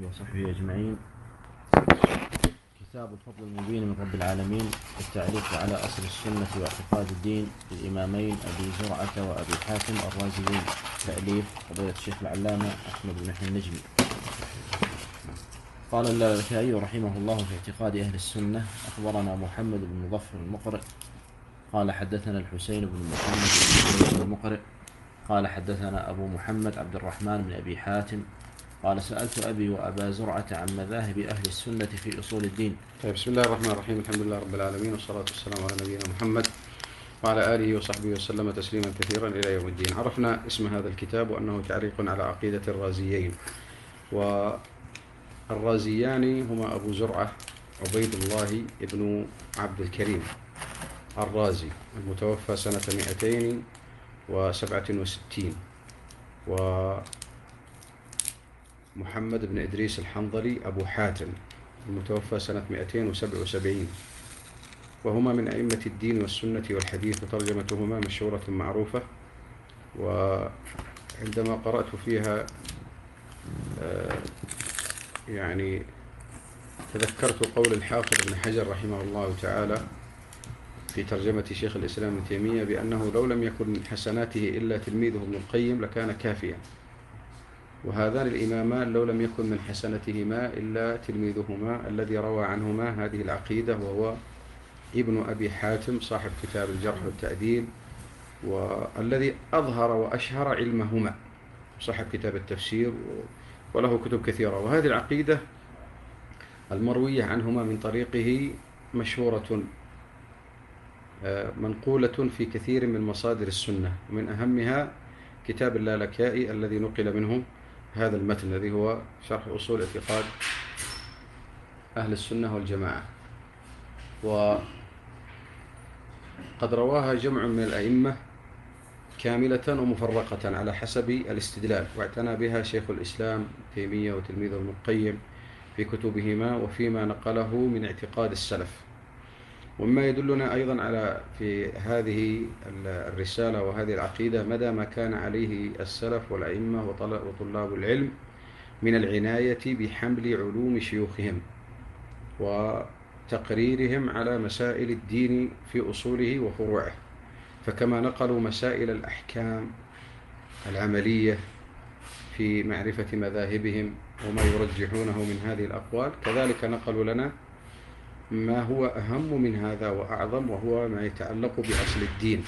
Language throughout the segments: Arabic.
وصحبه أجمعين. كتاب الفضل المبين من رب العالمين، التعليق على أصل السنة واعتقاد الدين للإمامين أبي زرعة وأبي حاتم الرازيين، تأليف فضيلة الشيخ العلامة أحمد بن يحيى النجمي. قال اللالكائي رحمه الله في اعتقاد أهل السنة: أخبرنا محمد بن مظفر المقرئ قال حدثنا الحسين بن محمد بن المقرئ قال حدثنا أبو محمد عبد الرحمن بن أبي حاتم قال سألت أبي وأبا زرعة عن مذاهب أهل السنة في أصول الدين. طيب، بسم الله الرحمن الرحيم. الحمد لله رب العالمين، والصلاة والسلام على نبينا محمد وعلى آله وصحبه وسلم تسليما كثيرا إلى يوم الدين. عرفنا اسم هذا الكتاب وأنه تعليق على عقيدة الرازيين، والرازيان هما أبو زرعة عبيد الله بن عبد الكريم الرازي، المتوفى سنة 267، ومحمد بن إدريس الحنظلي أبو حاتم المتوفى سنة 277، وهما من أئمة الدين والسنة والحديث، وترجمتهما مشهورة معروفة. وعندما قرأت فيها يعني تذكرت قول الحافظ ابن حجر رحمه الله تعالى في ترجمة شيخ الإسلام ابن تيمية بأنه لو لم يكن من حسناته إلا تلميذه ابن القيم لكان كافيا، وهذان الإمامان لو لم يكن من حسنتهما إلا تلميذهما الذي روى عنهما هذه العقيدة، وهو ابن أبي حاتم صاحب كتاب الجرح والتعديل، والذي أظهر وأشهر علمهما، صاحب كتاب التفسير وله كتب كثيرة. وهذه العقيدة المروية عنهما من طريقه مشهورة منقولة في كثير من مصادر السنة، ومن أهمها كتاب اللالكائي الذي نقل منه هذا المتن الذي هو شرح أصول اعتقاد أهل السنة والجماعة. وقد رواها جمع من الأئمة كاملة ومفرقة على حسب الاستدلال، واعتنى بها شيخ الإسلام تيمية وتلميذه ابن القيم في كتبهما وفيما نقله من اعتقاد السلف. ومما يدلنا أيضا على في هذه الرسالة وهذه العقيدة مدى ما كان عليه السلف والأئمة وطلاب العلم من العناية بحمل علوم شيوخهم وتقريرهم على مسائل الدين في أصوله وفروعه. فكما نقلوا مسائل الأحكام العملية في معرفة مذاهبهم وما يرجحونه من هذه الأقوال، كذلك نقلوا لنا ما هو أهم من هذا وأعظم، وهو ما يتعلق بأصل الدين.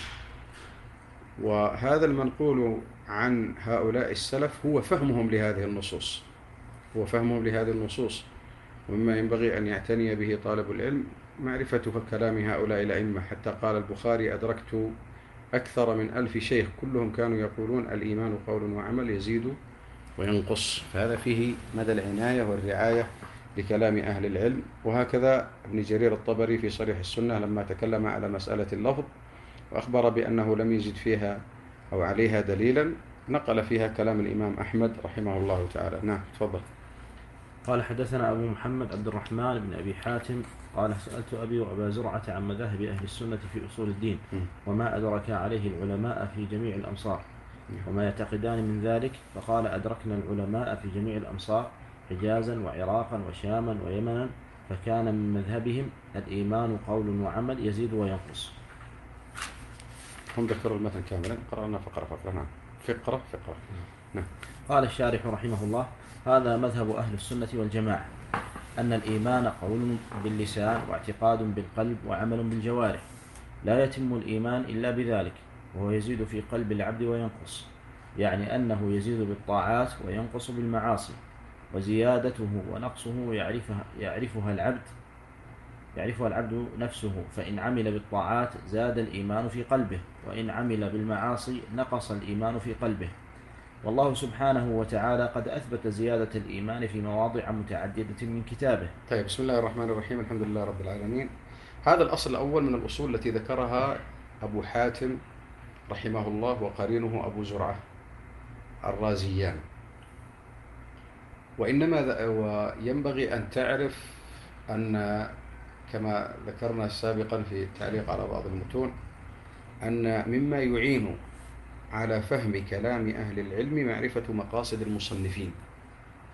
وهذا المنقول عن هؤلاء السلف هو فهمهم لهذه النصوص، ومما ينبغي أن يعتني به طالب العلم معرفة كلام هؤلاء الأئمة. حتى قال البخاري: أدركت أكثر من 1000 شيخ كلهم كانوا يقولون الإيمان قول وعمل يزيد وينقص. فهذا فيه مدى العناية والرعاية لكلام أهل العلم. وهكذا ابن جرير الطبري في صريح السنة لما تكلم على مسألة اللفظ وأخبر بأنه لم يجد فيها أو عليها دليلا، نقل فيها كلام الإمام أحمد رحمه الله تعالى. نعم، تفضل. قال حدثنا أبو محمد عبد الرحمن بن أبي حاتم قال سألت أبي وأبا زرعة عن مذاهب أهل السنة في أصول الدين وما أدرك عليه العلماء في جميع الأمصار وما يعتقدان من ذلك. فقال: أدركنا العلماء في جميع الأمصار حجازا وعراقا وشاما ويمنا، فكان من مذهبهم الإيمان قول وعمل يزيد وينقص. هم ذكروا المثل كاملا، قرأنا فقرة. نعم، فقرة. نعم. قال الشارح رحمه الله: هذا مذهب أهل السنة والجماعة، أن الإيمان قول باللسان واعتقاد بالقلب وعمل بالجوارح، لا يتم الإيمان إلا بذلك، وهو يزيد في قلب العبد وينقص، يعني أنه يزيد بالطاعات وينقص بالمعاصي، وزيادته ونقصه يعرفها العبد نفسه، فإن عمل بالطاعات زاد الإيمان في قلبه، وإن عمل بالمعاصي نقص الإيمان في قلبه. والله سبحانه وتعالى قد أثبت زيادة الإيمان في مواضع متعددة من كتابه. طيب، بسم الله الرحمن الرحيم. الحمد لله رب العالمين. هذا الأصل الأول من الأصول التي ذكرها أبو حاتم رحمه الله وقرينه أبو زرعة الرازيان. وينبغي أن تعرف أن كما ذكرنا سابقا في التعليق على بعض المتون أن مما يعين على فهم كلام أهل العلم معرفة مقاصد المصنفين.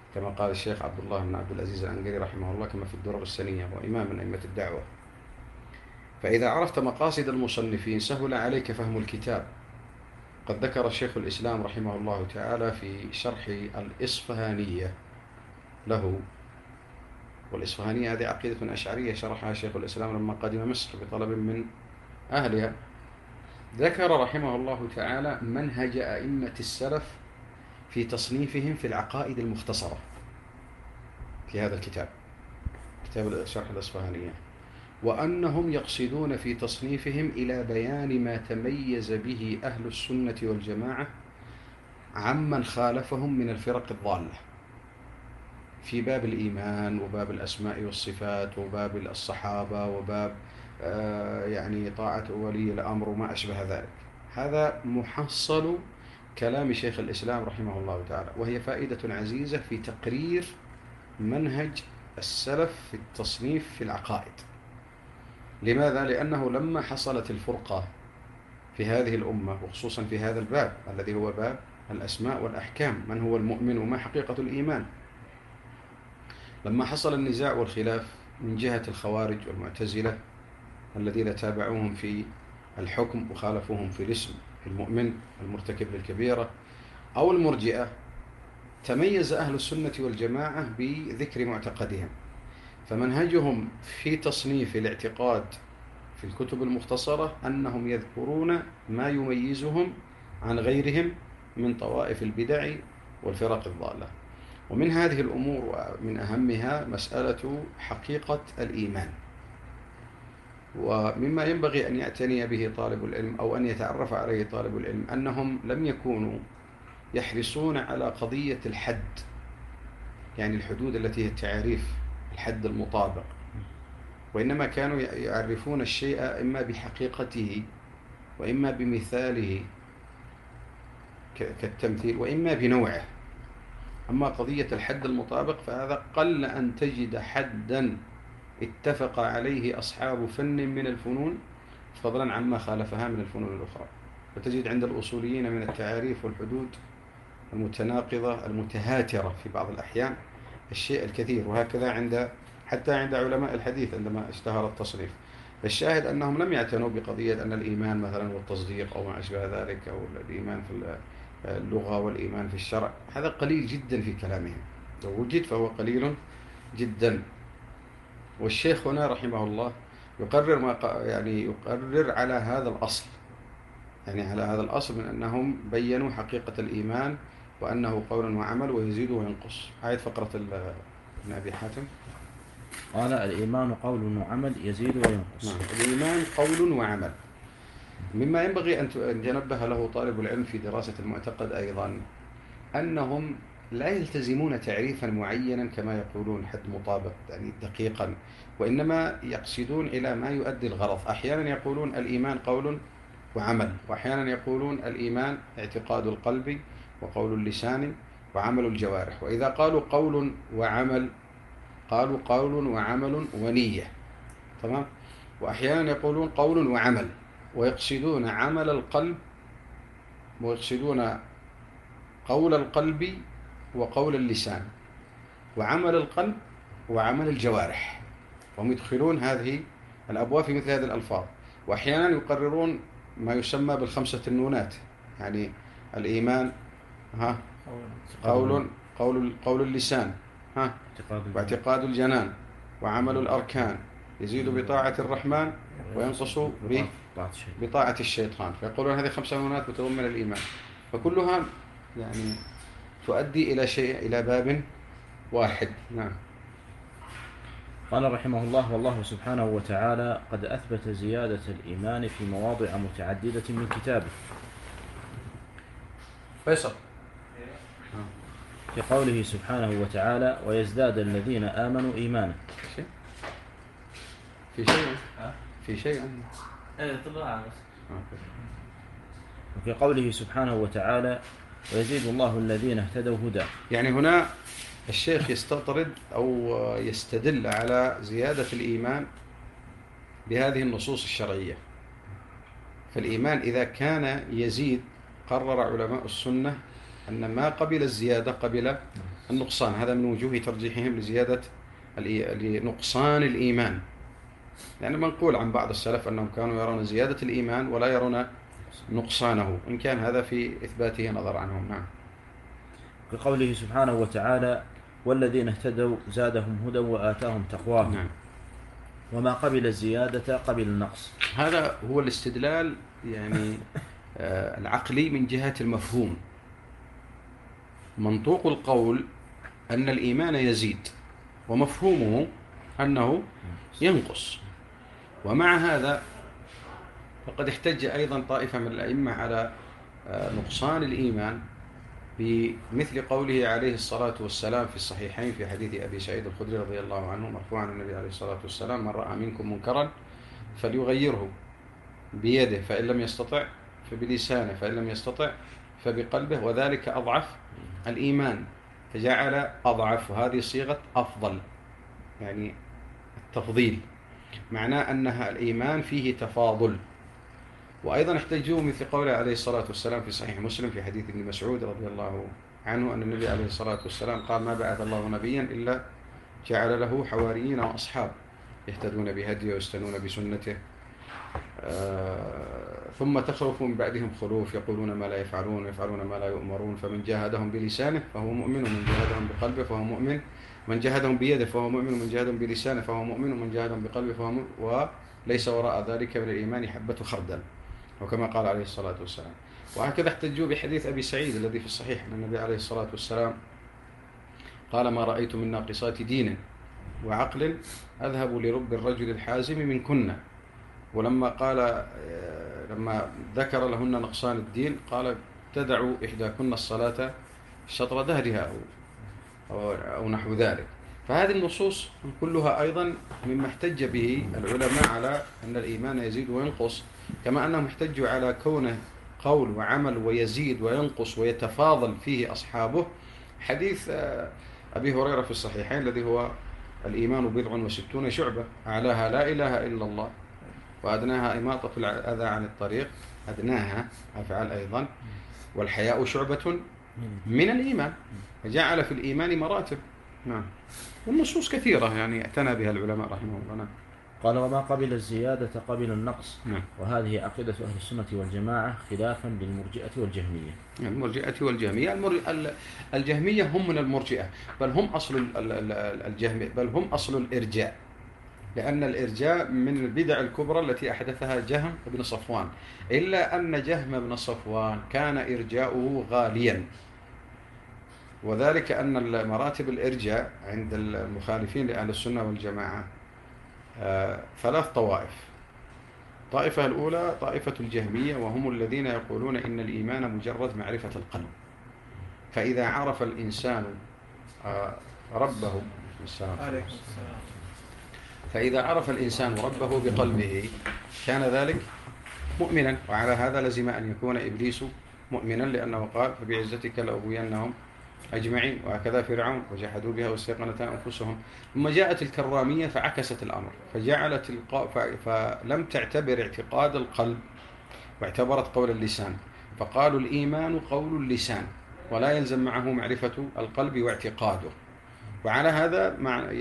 كما قال الشيخ عبد الله بن عبد العزيز العنقري رحمه الله كما في الدرر السنية، وإمام من أئمة الدعوة. فإذا عرفت مقاصد المصنفين سهل عليك فهم الكتاب. قد ذكر شيخ الإسلام رحمه الله تعالى في شرح الإصفهانية له، والإصفهانية هذه عقيدة أشعرية شرحها شيخ الإسلام لما قدم مصر بطلب من أهلها، ذكر رحمه الله تعالى منهج أئمة السلف في تصنيفهم في العقائد المختصرة في هذا الكتاب، كتاب شرح الإصفهانية، وأنهم يقصدون في تصنيفهم إلى بيان ما تميز به أهل السنة والجماعة عمن خالفهم من الفرق الضالة في باب الإيمان وباب الأسماء والصفات وباب الصحابة وباب يعني طاعة ولي الأمر وما أشبه ذلك. هذا محصل كلام شيخ الإسلام رحمه الله تعالى، وهي فائدة عزيزة في تقرير منهج السلف في التصنيف في العقائد. لماذا؟ لأنه لما حصلت الفرقة في هذه الأمة وخصوصا في هذا الباب الذي هو باب الأسماء والأحكام، من هو المؤمن وما حقيقة الإيمان، لما حصل النزاع والخلاف من جهة الخوارج والمعتزلة الذين تابعوهم في الحكم وخالفوهم في الاسم، في المؤمن المرتكب للكبيرة، أو المرجئة، تميز أهل السنة والجماعة بذكر معتقدهم، فمنهجهم في تصنيف الاعتقاد في الكتب المختصرة أنهم يذكرون ما يميزهم عن غيرهم من طوائف البدع والفرق الضالة. ومن هذه الأمور ومن أهمها مسألة حقيقة الإيمان، ومما ينبغي أن يعتني به طالب العلم أو أن يتعرف عليه طالب العلم أنهم لم يكونوا يحرصون على قضية الحد، يعني الحدود التي هي التعريف، الحد المطابق، وإنما كانوا يعرفون الشيء إما بحقيقته وإما بمثاله كالتمثيل وإما بنوعه. أما قضية الحد المطابق فهذا قل أن تجد حدا اتفق عليه أصحاب فن من الفنون فضلا عما خالفها من الفنون الأخرى، فتجد عند الأصوليين من التعاريف والحدود المتناقضة المتهاترة في بعض الأحيان الشيء الكثير، وهكذا حتى عند علماء الحديث عندما اشتهر التصريف. الشاهد أنهم لم يعتنوا بقضية أن الإيمان مثلا والتصديق أو ما أشبه ذلك، أو الإيمان في اللغة والإيمان في الشرع، هذا قليل جدا في كلامهم، لو وجد فهو قليل جدا. والشيخ هنا رحمه الله يقرر على هذا الأصل، يعني على هذا الأصل من أنهم بيّنوا حقيقة الإيمان وأنه قول وعمل ويزيد وينقص. هذه فقرة ابن أبي حاتم قال الإيمان قول وعمل يزيد وينقص. نعم. الإيمان قول وعمل. مما ينبغي أن يتنبه له طالب العلم في دراسة المعتقد أيضا أنهم لا يلتزمون تعريفا معينا كما يقولون حد مطابق يعني دقيقا، وإنما يقصدون إلى ما يؤدي الغرض. أحيانا يقولون الإيمان قول وعمل، وأحيانا يقولون الإيمان اعتقاد القلب وقول اللسان وعمل الجوارح، وإذا قالوا قول وعمل قالوا قول وعمل ونية، تمام. وأحيانا يقولون قول وعمل ويقصدون عمل القلب، ويقصدون قول القلب وقول اللسان وعمل القلب وعمل الجوارح، وهم يدخلون هذه الأبواب في مثل هذه الألفاظ. وأحيانا يقررون ما يسمى بالخمسة النونات، يعني الإيمان قول اللسان واعتقاد الجنان وعمل الأركان يزيد بطاعة الرحمن وينقص بطاعة الشيطان، فيقولون هذه 5 نونات متضمنة الإيمان، فكلها يعني تؤدي إلى شيء، إلى باب واحد. نعم. قال رحمه الله: والله سبحانه وتعالى قد أثبت زيادة الإيمان في مواضع متعددة من كتابه، فيصل في قوله سبحانه وتعالى: ويزداد الذين آمنوا إيمانا. في شيء وفي قوله سبحانه وتعالى: ويزيد الله الذين اهتدوا هدى. يعني هنا الشيخ يستطرد أو يستدل على زيادة الإيمان بهذه النصوص الشرعية. فالإيمان إذا كان يزيد قرر علماء السنة أن ما قبل الزيادة قبل النقصان. هذا من وجوه ترجيحهم لنقصان الإيمان، لأن منقول عن بعض السلف أنهم كانوا يرون زيادة الإيمان ولا يرون نقصانه، إن كان هذا في إثباته نظر عنهم. نعم. كقوله سبحانه وتعالى: والذين اهتدوا زادهم هدى وآتاهم تقواهم. نعم. وما قبل الزيادة قبل النقص. هذا هو الاستدلال يعني العقلي من جهة المفهوم. منطوق القول أن الإيمان يزيد، ومفهومه أنه ينقص. ومع هذا فقد احتج أيضا طائفة من الأئمة على نقصان الإيمان بمثل قوله عليه الصلاة والسلام في الصحيحين في حديث أبي سعيد الخدري رضي الله عنه مرفوعا عن النبي عليه الصلاة والسلام: من رأى منكم منكرا فليغيره بيده، فإن لم يستطع فبلسانه، فإن لم يستطع فبقلبه، وذلك أضعف الإيمان. فجعل أضعف هذه صيغة أفضل، يعني التفضيل، معناه أنها الإيمان فيه تفاضل. وأيضا احتجوا مثل قوله عليه الصلاة والسلام في صحيح مسلم في حديث ابن مسعود رضي الله عنه أن النبي عليه الصلاة والسلام قال: ما بعث الله نبيا إلا جعل له حواريين وأصحاب يهتدون بهديه ويستنون بسنته، ثم تخلف من بعدهم خلوف يقولون ما لا يفعلون ويفعلون ما لا يؤمرون، فمن جاهدهم بلسانه فهو مؤمن، ومن جاهدهم بقلبه فهو مؤمن، من جاهدهم بيده فهو مؤمن، ومن جاهدهم بلسانه فهو مؤمن، ومن جاهدهم بقلبه فهو مؤمن، وليس وراء ذلك من الإيمان حبة خردل، وكما قال عليه الصلاة والسلام. وهكذا احتجوا بحديث أبي سعيد الذي في الصحيح أن النبي عليه الصلاة والسلام قال: ما رأيت من ناقصات دين وعقل أذهب لرب الرجل الحازم من كنا. ولما لما ذكر لهن نقصان الدين قال: تدعو إحداكن الصلاة شطر دهرها أو نحو ذلك. فهذه النصوص كلها أيضا مما احتج به العلماء على أن الإيمان يزيد وينقص، كما أنهم احتجوا على كونه قول وعمل ويزيد وينقص ويتفاضل فيه أصحابه حديث أبي هريرة في الصحيحين الذي هو: الإيمان 60 شعبة، أعلاها لا إله إلا الله، وأدناها إماطة الأذى عن الطريق، أدناها أفعال أيضا، والحياء شعبة من الإيمان، فجعل في الإيمان مراتب. نعم. والنصوص كثيرة يعني اعتنى بها العلماء رحمهم الله. قال: وما قبل الزيادة قبل النقص. نعم. وهذه عقيدة أهل السنة والجماعة خلافا للمرجئة والجهمية. المرجئة والجهمية، الجهمية هم من المرجئة، بل هم أصل الجهمية، بل هم أصل الإرجاء، لأن الإرجاء من البدع الكبرى التي أحدثها جهم بن صفوان، إلا أن جهم بن صفوان كان إرجاؤه غاليا، وذلك أن مراتب الإرجاء عند المخالفين لأهل السنة والجماعة 3 طوائف. الطائفة الأولى طائفة الجهمية، وهم الذين يقولون إن الإيمان مجرد معرفة القلب، فإذا عرف الإنسان ربه فإذا عرف الإنسان ربه بقلبه كان ذلك مؤمنا، وعلى هذا لزم أن يكون إبليس مؤمنا، لأنه قال: فبعزتك لأغوينهم أجمعين، وهكذا فرعون وجحدوا بها واستيقنتها أنفسهم. ثم جاءت الكرامية فعكست الأمر، فلم تعتبر اعتقاد القلب واعتبرت قول اللسان، فقالوا الإيمان قول اللسان ولا يلزم معه معرفة القلب واعتقاده. وعلى هذا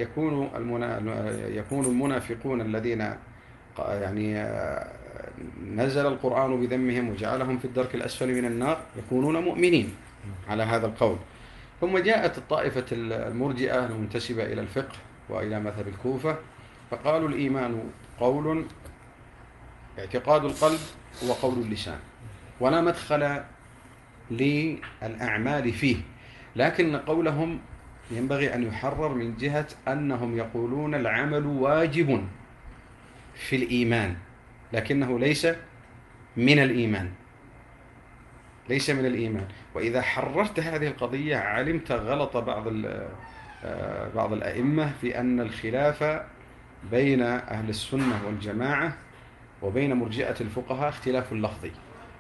يكون المنافقون الذين يعني نزل القرآن بذمهم وجعلهم في الدرك الأسفل من النار يكونون مؤمنين على هذا القول. ثم جاءت الطائفة المرجئة المنتسبة إلى الفقه وإلى مذهب الكوفة، فقالوا الإيمان قول اعتقاد القلب وقول اللسان، ولا مدخل للأعمال فيه، لكن قولهم ينبغي أن يحرر من جهة أنهم يقولون العمل واجب في الإيمان، لكنه ليس من الإيمان، ليس من الإيمان. وإذا حررت هذه القضية علمت غلط بعض الأئمة في أن الخلاف بين أهل السنة والجماعة وبين مرجئة الفقهاء اختلاف لفظي،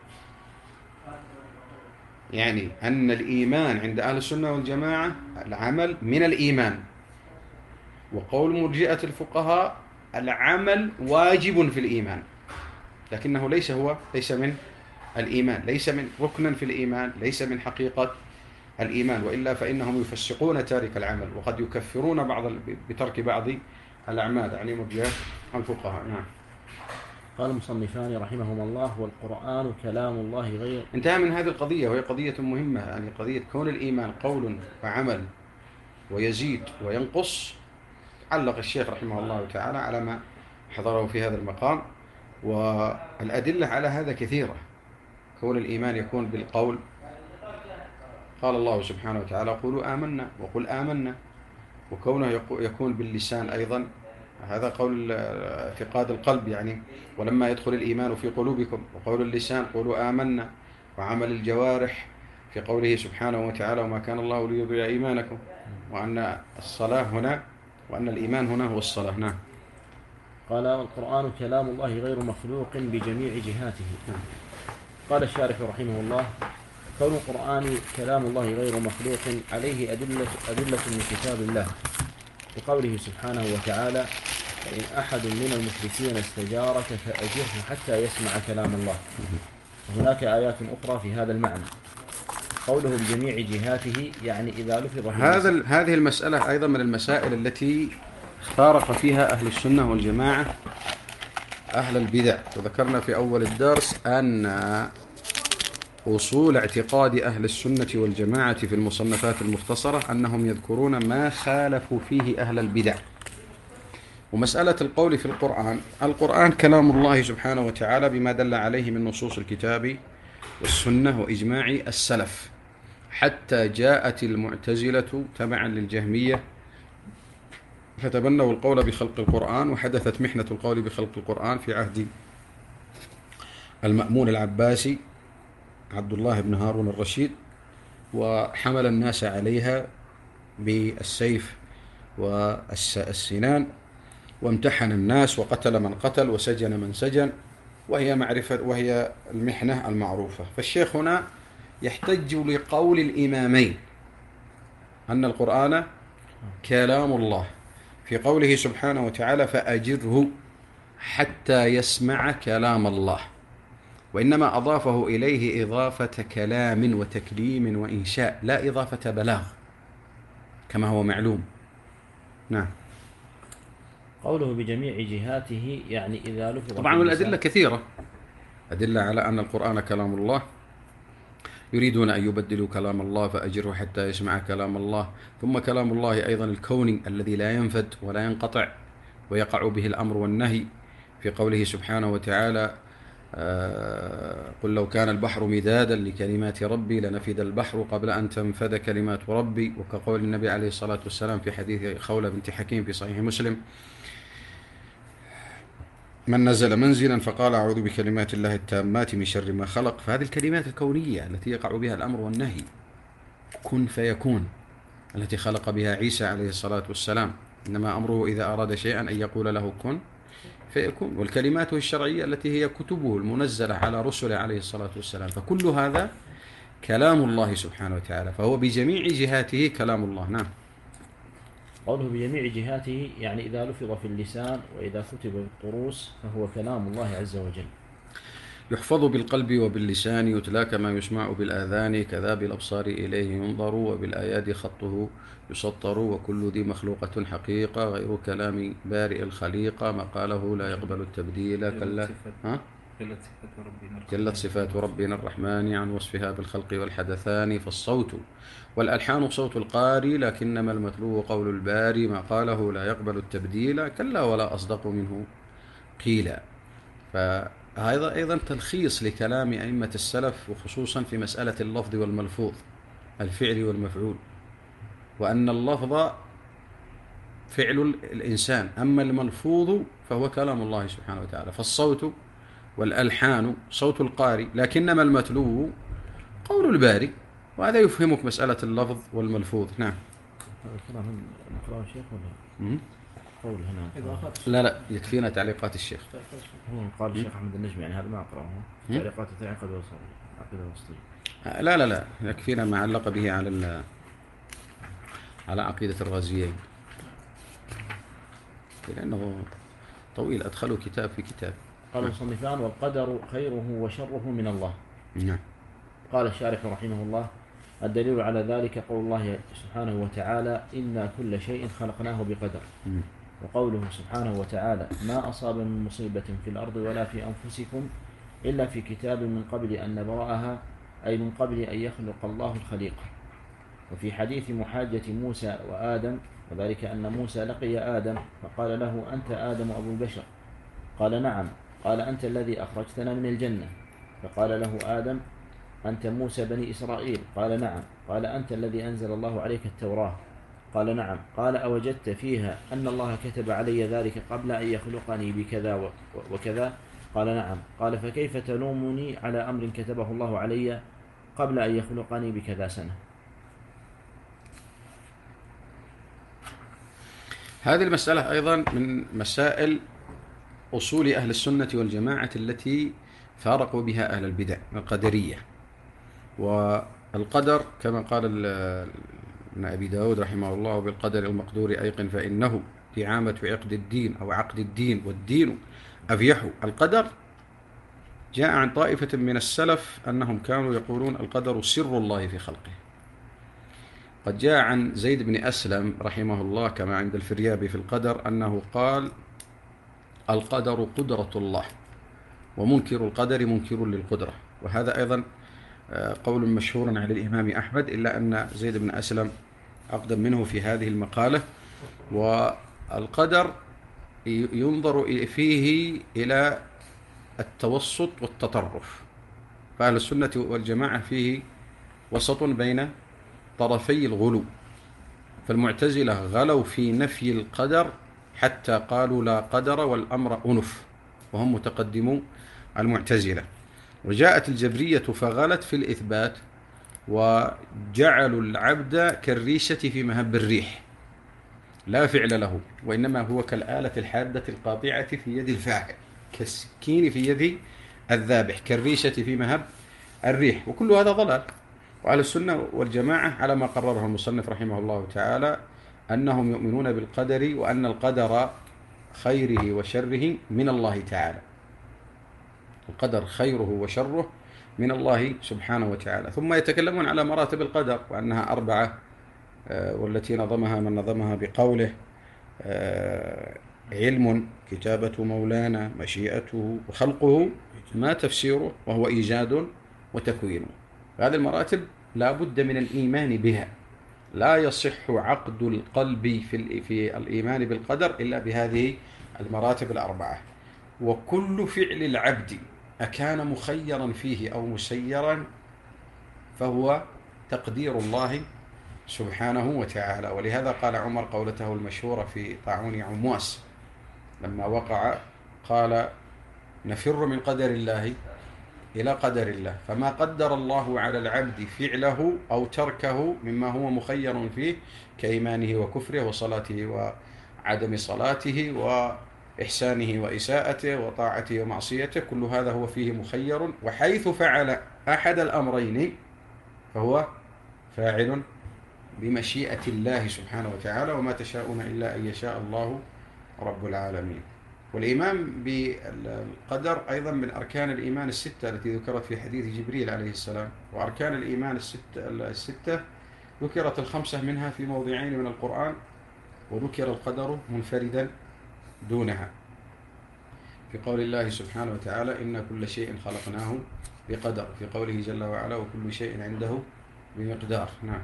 يعني أن الإيمان عند أهل السنة والجماعة العمل من الإيمان، وقول مرجئة الفقهاء العمل واجب في الإيمان، لكنه ليس من الإيمان، ليس من ركنا في الإيمان، ليس من حقيقة الإيمان، وإلا فإنهم يفسقون تارك العمل، وقد يكفرون بترك بعض الأعمال، يعني مرجئة الفقهاء. نعم. قال المصنفان رحمهما الله: والقرآن كلام الله غير. انتهى من هذه القضية، وهي قضية مهمة، يعني قضية كون الإيمان قول وعمل ويزيد وينقص. علق الشيخ رحمه الله تعالى على ما حضره في هذا المقام، والأدلة على هذا كثيرة. كون الإيمان يكون بالقول، قال الله سبحانه وتعالى: قولوا آمنا وقل آمنا. وكونه يكون باللسان أيضا، هذا قول اعتقاد القلب يعني: ولما يدخل الإيمان في قلوبكم. وقول اللسان: قولوا آمنا. وعمل الجوارح في قوله سبحانه وتعالى: وما كان الله ليضيع إيمانكم. وأن الصلاة هنا، وأن الإيمان هنا هو الصلاة. نعم. قال: والقرآن كلام الله غير مخلوق بجميع جهاته. قال الشارح رحمه الله: كون القرآن كلام الله غير مخلوق عليه أدلة من كتاب الله، بقوله سبحانه وتعالى: فإن أحد من المشركين استجارك فأجره حتى يسمع كلام الله. وهناك آيات أخرى في هذا المعنى. قوله بجميع جهاته يعني إذا لفظ هذه المسألة أيضا من المسائل التي فارق فيها أهل السنة والجماعة أهل البدع. وذكرنا في أول الدرس أن أصول اعتقاد أهل السنة والجماعة في المصنفات المختصرة أنهم يذكرون ما خالفوا فيه أهل البدع. ومسألة القول في القرآن كلام الله سبحانه وتعالى بما دل عليه من نصوص الكتاب والسنة وإجماع السلف، حتى جاءت المعتزلة تبعا للجهمية فتبنوا القول بخلق القرآن، وحدثت محنة القول بخلق القرآن في عهد المأمون العباسي عبد الله بن هارون الرشيد، وحمل الناس عليها بالسيف والسنان، وامتحن الناس وقتل من قتل وسجن من سجن، وهي المحنة المعروفة. فالشيخ هنا يحتج لقول الإمامين أن القرآن كلام الله في قوله سبحانه وتعالى: فأجره حتى يسمع كلام الله، وإنما أضافه إليه إضافة كلام وتكليم وإنشاء، لا إضافة بلاغ كما هو معلوم. نعم. قوله بجميع جهاته يعني إذا لفظ. طبعا والأدلة كثيرة، أدلة على أن القرآن كلام الله. يريدون أن يبدلوا كلام الله فأجره حتى يسمع كلام الله. ثم كلام الله أيضا الكوني الذي لا ينفد ولا ينقطع ويقع به الأمر والنهي، في قوله سبحانه وتعالى: قل لو كان البحر مدادا لكلمات ربي لنفد البحر قبل أن تنفد كلمات ربي. وكقول النبي عليه الصلاة والسلام في حديث خولة بنت حكيم في صحيح مسلم: من نزل منزلا فقال أعوذ بكلمات الله التامات من شر ما خلق. فهذه الكلمات الكونية التي يقع بها الأمر والنهي، كن فيكون، التي خلق بها عيسى عليه الصلاة والسلام. إنما أمره إذا أراد شيئا أن يقول له كن فيكون. والكلمات الشرعية التي هي كتبه المنزلة على رسله عليه الصلاة والسلام. فكل هذا كلام الله سبحانه وتعالى، فهو بجميع جهاته كلام الله. نعم. قوله بجميع جهاته يعني إذا لفظ في اللسان وإذا كتب بالطروس فهو كلام الله عز وجل. يحفظ بالقلب وباللسان، يتلى كما يسمع بالآذان، كذا بالأبصار إليه ينظر، وبالآيات خطه يسطر، وكل ذي مخلوقة حقيقة غير كلام بارئ الخليقة، ما قاله لا يقبل التبديل. جلت صفات ربنا الرحمن عن وصفها بالخلق والحدثان. فالصوت والألحان صوت القاري، لكنما المتلو قول الباري، ما قاله لا يقبل التبديل، كلا ولا أصدق منه قيلا. فهذا أيضا تلخيص لكلام أئمة السلف، وخصوصا في مسألة اللفظ والملفوظ، الفعل والمفعول، وأن اللفظ فعل الإنسان، أما الملفوظ فهو كلام الله سبحانه وتعالى. فالصوت والألحان صوت القارئ، لكنما المتلو قول الباري. وهذا يفهمك مسألة اللفظ والملفوظ. نعم. نقرأ الشيخ ولا قول هنا؟ لا يكفينا تعليقات الشيخ. هو قال الشيخ أحمد النجمي، يعني هذا ما أقرأه، تعليقات عقد وسطية. لا يكفينا ما علق به على عقيدة الرازيين، لأنه طويل، أدخلوا كتاب في كتاب. قال المصنفان: والقدر خيره وشره من الله. نعم. قال الشارح رحمه الله: الدليل على ذلك قول الله سبحانه وتعالى إنا كل شيء خلقناه بقدر، وقوله سبحانه وتعالى ما أصاب من مصيبة في الأرض ولا في أنفسكم إلا في كتاب من قبل أن نبرأها، أي من قبل أن يخلق الله الخليقة. وفي حديث محاجة موسى وآدم، وذلك أن موسى لقي آدم فقال له أنت آدم أبو البشر؟ قال نعم. قال أنت الذي أخرجتنا من الجنة؟ فقال له آدم أنت موسى بني إسرائيل؟ قال نعم. قال أنت الذي أنزل الله عليك التوراة؟ قال نعم. قال أوجدت فيها أن الله كتب علي ذلك قبل أن يخلقني بكذا وكذا؟ قال نعم. قال فكيف تلومني على أمر كتبه الله علي قبل أن يخلقني بكذا سنة؟ هذه المسألة أيضا من مسائل أصول أهل السنة والجماعة التي فارقوا بها أهل البدع القدرية. والقدر كما قال ابن أبي داود رحمه الله بالقدر المقدور أيقن فإنه دعامة عقد الدين أو عقد الدين والدين أفيح. القدر جاء عن طائفة من السلف أنهم كانوا يقولون القدر سر الله في خلقه. قد جاء عن زيد بن أسلم رحمه الله كما عند الفريابي في القدر أنه قال القدر قدرة الله ومنكر القدر منكر للقدرة. وهذا أيضا قول مشهور عن الإمام أحمد، إلا أن زيد بن أسلم أقدم منه في هذه المقالة. والقدر ينظر فيه إلى التوسط والتطرف، فأهل السنة والجماعة فيه وسط بين طرفي الغلو. فالمعتزلة غلوا في نفي القدر حتى قالوا لا قدر والأمر أنف، وهم متقدمو المعتزلة. وجاءت الجبرية فغلت في الإثبات وجعلوا العبد كالريشة في مهب الريح، لا فعل له، وإنما هو كالآلة الحادة القاطعة في يد الفاعل، كالسكين في يد الذابح، كالريشة في مهب الريح. وكل هذا ضلال. وعلى السنة والجماعة على ما قرره المصنف رحمه الله تعالى أنهم يؤمنون بالقدر، وأن القدر خيره وشره من الله تعالى. القدر خيره وشره من الله سبحانه وتعالى. ثم يتكلمون على مراتب القدر وأنها 4، والتي نظمها من نظمها بقوله علم، كتابة مولانا، مشيئته، وخلقه، ما تفسيره وهو إيجاد وتكوين. هذه المراتب لا بد من الإيمان بها، لا يصح عقد القلب في الإيمان بالقدر إلا بهذه المراتب 4. وكل فعل العبد أكان مخيرا فيه أو مسيرا فهو تقدير الله سبحانه وتعالى. ولهذا قال عمر قولته المشهورة في طاعون عمواس لما وقع، قال نفر من قدر الله إلى قدر الله، فما قدر الله على العبد فعله أو تركه مما هو مخير فيه كإيمانه وكفره وصلاته وعدم صلاته وإحسانه وإساءته وطاعته ومعصيته، كل هذا هو فيه مخير. وحيث فعل أحد الأمرين فهو فاعل بمشيئة الله سبحانه وتعالى، وما تشاءون إلا أن يشاء الله رب العالمين. والإيمان بالقدر أيضا من أركان الإيمان 6 التي ذكرت في حديث جبريل عليه السلام. وأركان الإيمان الستة ذكرت 5 منها في موضعين من القرآن، وذكر القدر منفردا دونها في قول الله سبحانه وتعالى إن كل شيء خلقناه بقدر، في قوله جل وعلا وكل شيء عنده بمقدار. نعم.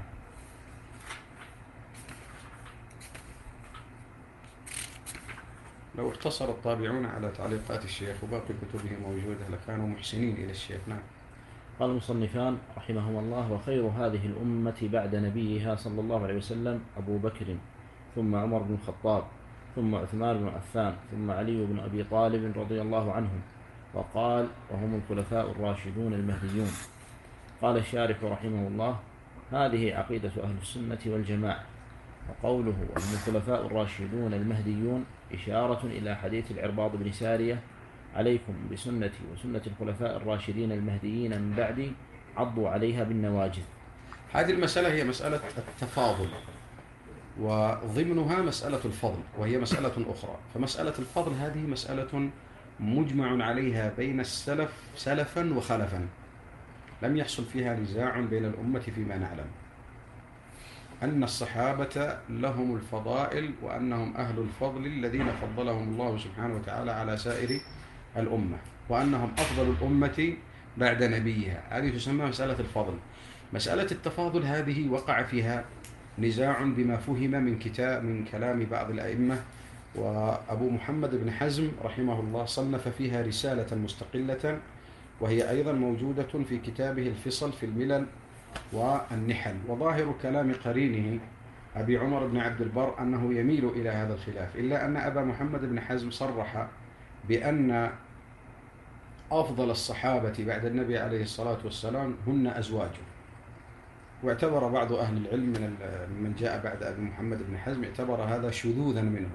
لو اقتصر الطابعون على تعليقات الشيخ وباقي كتبه موجودة لكانوا محسنين إلى الشيخ. نعم. قال المصنفان رحمهما الله: وخير هذه الأمة بعد نبيها صلى الله عليه وسلم أبو بكر، ثم عمر بن الخطاب، ثم عثمان بن عفان، ثم علي بن أبي طالب رضي الله عنهم. وقال: وهم الخلفاء الراشدون المهديون. قال الشارح رحمه الله: هذه عقيدة أهل السنة والجماعة. وقوله وهم الخلفاء الراشدون المهديون إشارة إلى حديث العرباض بن سارية: عليكم بسنتي وسنة الخلفاء الراشدين المهديين من بعدي عضوا عليها بالنواجذ. هذه المسألة هي مسألة التفاضل، وضمنها مسألة الفضل، وهي مسألة أخرى. فمسألة الفضل هذه مسألة مجمع عليها بين السلف سلفا وخلفا، لم يحصل فيها نزاع بين الأمة فيما نعلم، أن الصحابة لهم الفضائل وأنهم أهل الفضل الذين فضلهم الله سبحانه وتعالى على سائر الأمة، وأنهم أفضل الأمة بعد نبيها. هذه تسمى مسألة الفضل. مسألة التفاضل هذه وقع فيها نزاع بما فهم من كلام بعض الأئمة، وأبو محمد بن حزم رحمه الله صنف فيها رسالة مستقلة، وهي أيضا موجودة في كتابه الفصل في الملل والنحل. وظاهر كلام قرينه أبي عمر بن عبد البر أنه يميل إلى هذا الخلاف، إلا أن أبا محمد بن حزم صرح بأن أفضل الصحابة بعد النبي عليه الصلاة والسلام هن أزواجه. واعتبر بعض أهل العلم من جاء بعد أبي محمد بن حزم اعتبر هذا شذوذا منه.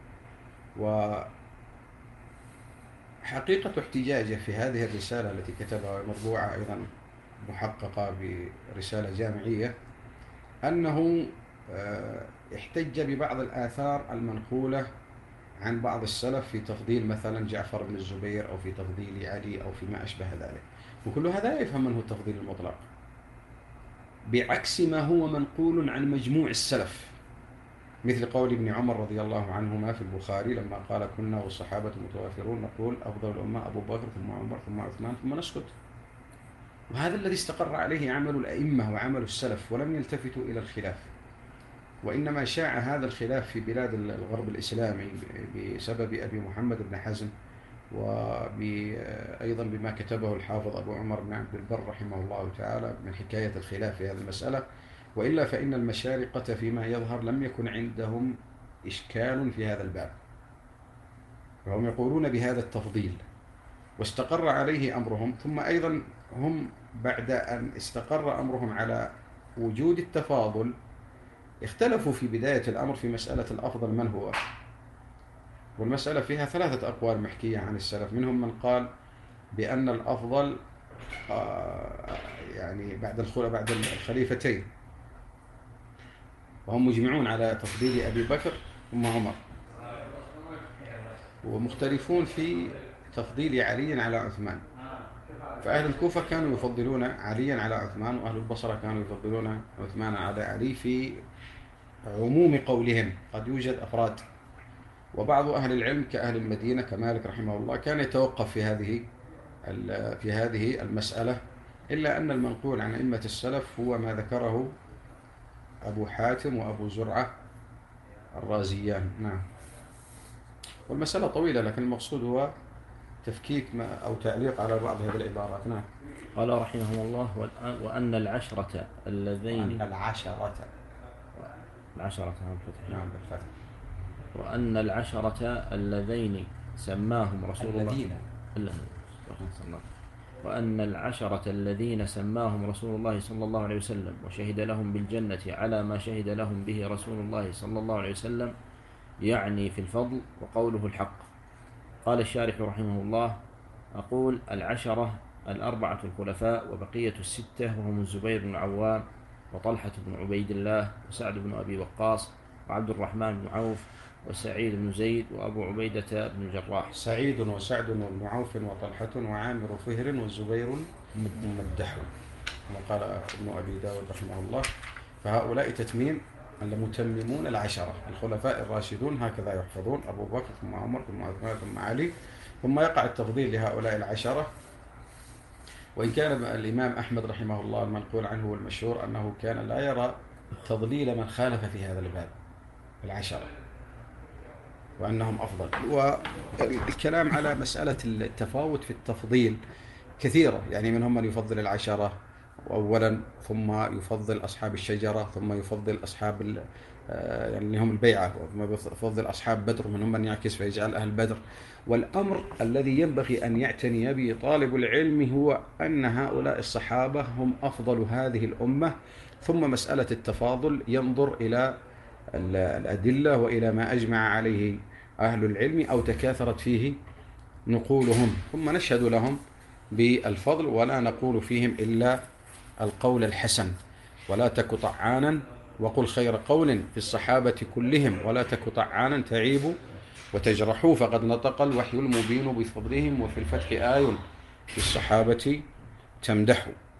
وحقيقة احتجاجه في هذه الرسالة التي كتبها مطبوعة أيضا محققة برسالة جامعية أنه احتج ببعض الآثار المنقولة عن بعض السلف في تفضيل مثلا جعفر بن الزبير أو في تفضيل علي أو فيما أشبه ذلك، وكل هذا يفهم منه التفضيل المطلق، بعكس ما هو منقول عن مجموع السلف، مثل قول ابن عمر رضي الله عنهما في البخاري لما قال: كنا والصحابة متوافرون نقول أفضل الأمة أبو بكر ثم عمر ثم عثمان ثم نسكت. وهذا الذي استقر عليه عمل الأئمة وعمل السلف، ولم يلتفتوا إلى الخلاف. وإنما شاع هذا الخلاف في بلاد الغرب الإسلامي بسبب أبي محمد بن حزم، وأيضا بما كتبه الحافظ أبو عمر بن عبد البر رحمه الله تعالى من حكاية الخلاف في هذه المسألة. وإلا فإن المشارقة فيما يظهر لم يكن عندهم إشكال في هذا الباب، وهم يقولون بهذا التفضيل واستقر عليه أمرهم. ثم أيضا هم بعد أن استقر أمرهم على وجود التفاضل اختلفوا في بداية الأمر في مسألة الأفضل من هو، والمسألة فيها 3 أقوال محكية عن السلف. منهم من قال بأن الأفضل يعني بعد الخليفتين، وهم مجمعون على تفضيل أبي بكر ثم عمر، ومختلفون في تفضيل علي على عثمان. فأهل الكوفة كانوا يفضلون عليا على عثمان، وأهل البصرة كانوا يفضلون عثمان على علي في عموم قولهم، قد يوجد أفراد. وبعض أهل العلم كأهل المدينة كمالك رحمه الله كان يتوقف في هذه المسألة، إلا أن المنقول عن أئمة السلف هو ما ذكره أبو حاتم وأبو زرعة الرازيان. نعم. والمسألة طويلة، لكن المقصود هو تفكيك أو تعليق على بعض هذه العبارات. نعم. قال رحمه الله: وأن العشرة اللذين نعم بالفتح. وأن العشرة اللذين سماهم رسول وأن العشرة الذين سماهم رسول الله صلى الله عليه وسلم وشهد لهم بالجنة على ما شهد لهم به رسول الله صلى الله عليه وسلم، يعني في الفضل، وقوله الحق. قال الشارح رحمه الله: أقول العشرة 4 الخلفاء، وبقية 6 وهم الزبير بن العوام، وطلحة بن عبيد الله، وسعد بن أبي وقاص، وعبد الرحمن بن عوف، وسعيد بن زيد، وأبو عبيدة بن الجراح. سعيد وسعد بن عوف وطلحة وعامر فهر والزبير مدح، كما قال ابن أبي داود رحمه الله. فهؤلاء تتميم المتممون العشرة الخلفاء الراشدون، هكذا يحفظون: أبو بكر ثم عمر ثم عثمان ثم علي، ثم يقع التفضيل لهؤلاء العشرة. وإن كان الإمام أحمد رحمه الله المنقول عنه والمشهور أنه كان لا يرى تضليل من خالف في هذا الباب العشرة، وأنهم أفضل. والكلام على مسألة التفاوت في التفضيل كثيرة، يعني منهم من يفضل العشرة أولا، ثم يفضل أصحاب الشجرة، ثم يفضل أصحاب يعني هم البيعة، ثم يفضل أصحاب بدر، منهم من يعكس فيجعل أهل بدر. والأمر الذي ينبغي أن يعتني به طالب العلم هو أن هؤلاء الصحابة هم أفضل هذه الأمة. ثم مسألة التفاضل ينظر إلى الأدلة وإلى ما أجمع عليه أهل العلم أو تكاثرت فيه نقولهم، ثم نشهد لهم بالفضل، ولا نقول فيهم إلا القول الحسن. ولا تك طعانا وقل خير قول في الصحابة كلهم، ولا تك طعانا تعيب وتجرحوا، فقد نطق الوحي المبين بفضلهم، وفي الفتح آي في الصحابة تمدح.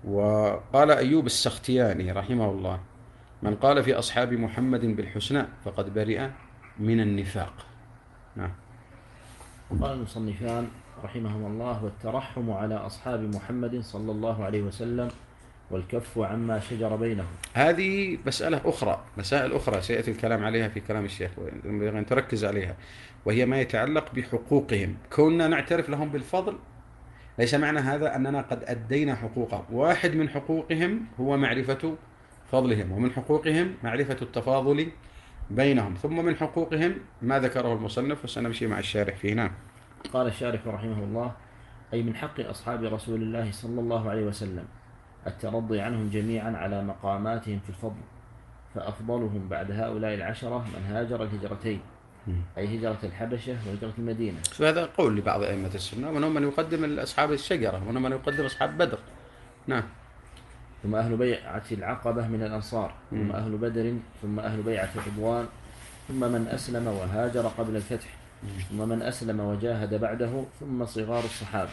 وقال أيوب السختياني رحمه الله: من قال في أصحاب محمد بالحسنى فقد برئ من النفاق. نعم. قال المصنفان رحمهم الله: والترحم على أصحاب محمد صلى الله عليه وسلم والكف عما شجر بينهم. هذه مسألة أخرى، مسائل أخرى سيأتي الكلام عليها في كلام الشيخ، ينبغي أن تركز عليها، وهي ما يتعلق بحقوقهم. كنا نعترف لهم بالفضل ليس معنى هذا أننا قد أدينا حقوقهم. واحد من حقوقهم هو معرفة فضلهم، ومن حقوقهم معرفة التفاضل بينهم، ثم من حقوقهم ما ذكره المصنف وسنمشي مع الشارح فيه. نعم. قال الشارح رحمه الله: أي من حق أصحاب رسول الله صلى الله عليه وسلم الترضي عنهم جميعا على مقاماتهم في الفضل، فأفضلهم بعد هؤلاء العشرة من هاجر الهجرتين، أي هجرة الحبشة وهجرة المدينة. هذا قول لبعض أئمة السنة، ومنهم من يقدم أصحاب الشجرة، ومنهم من يقدم أصحاب بدر. نعم. ثم أهل بيعة العقبة من الأنصار، ثم أهل بدر، ثم أهل بيعة الرضوان، ثم من أسلم وهاجر قبل الفتح، ثم من أسلم وجاهد بعده، ثم صغار الصحابة.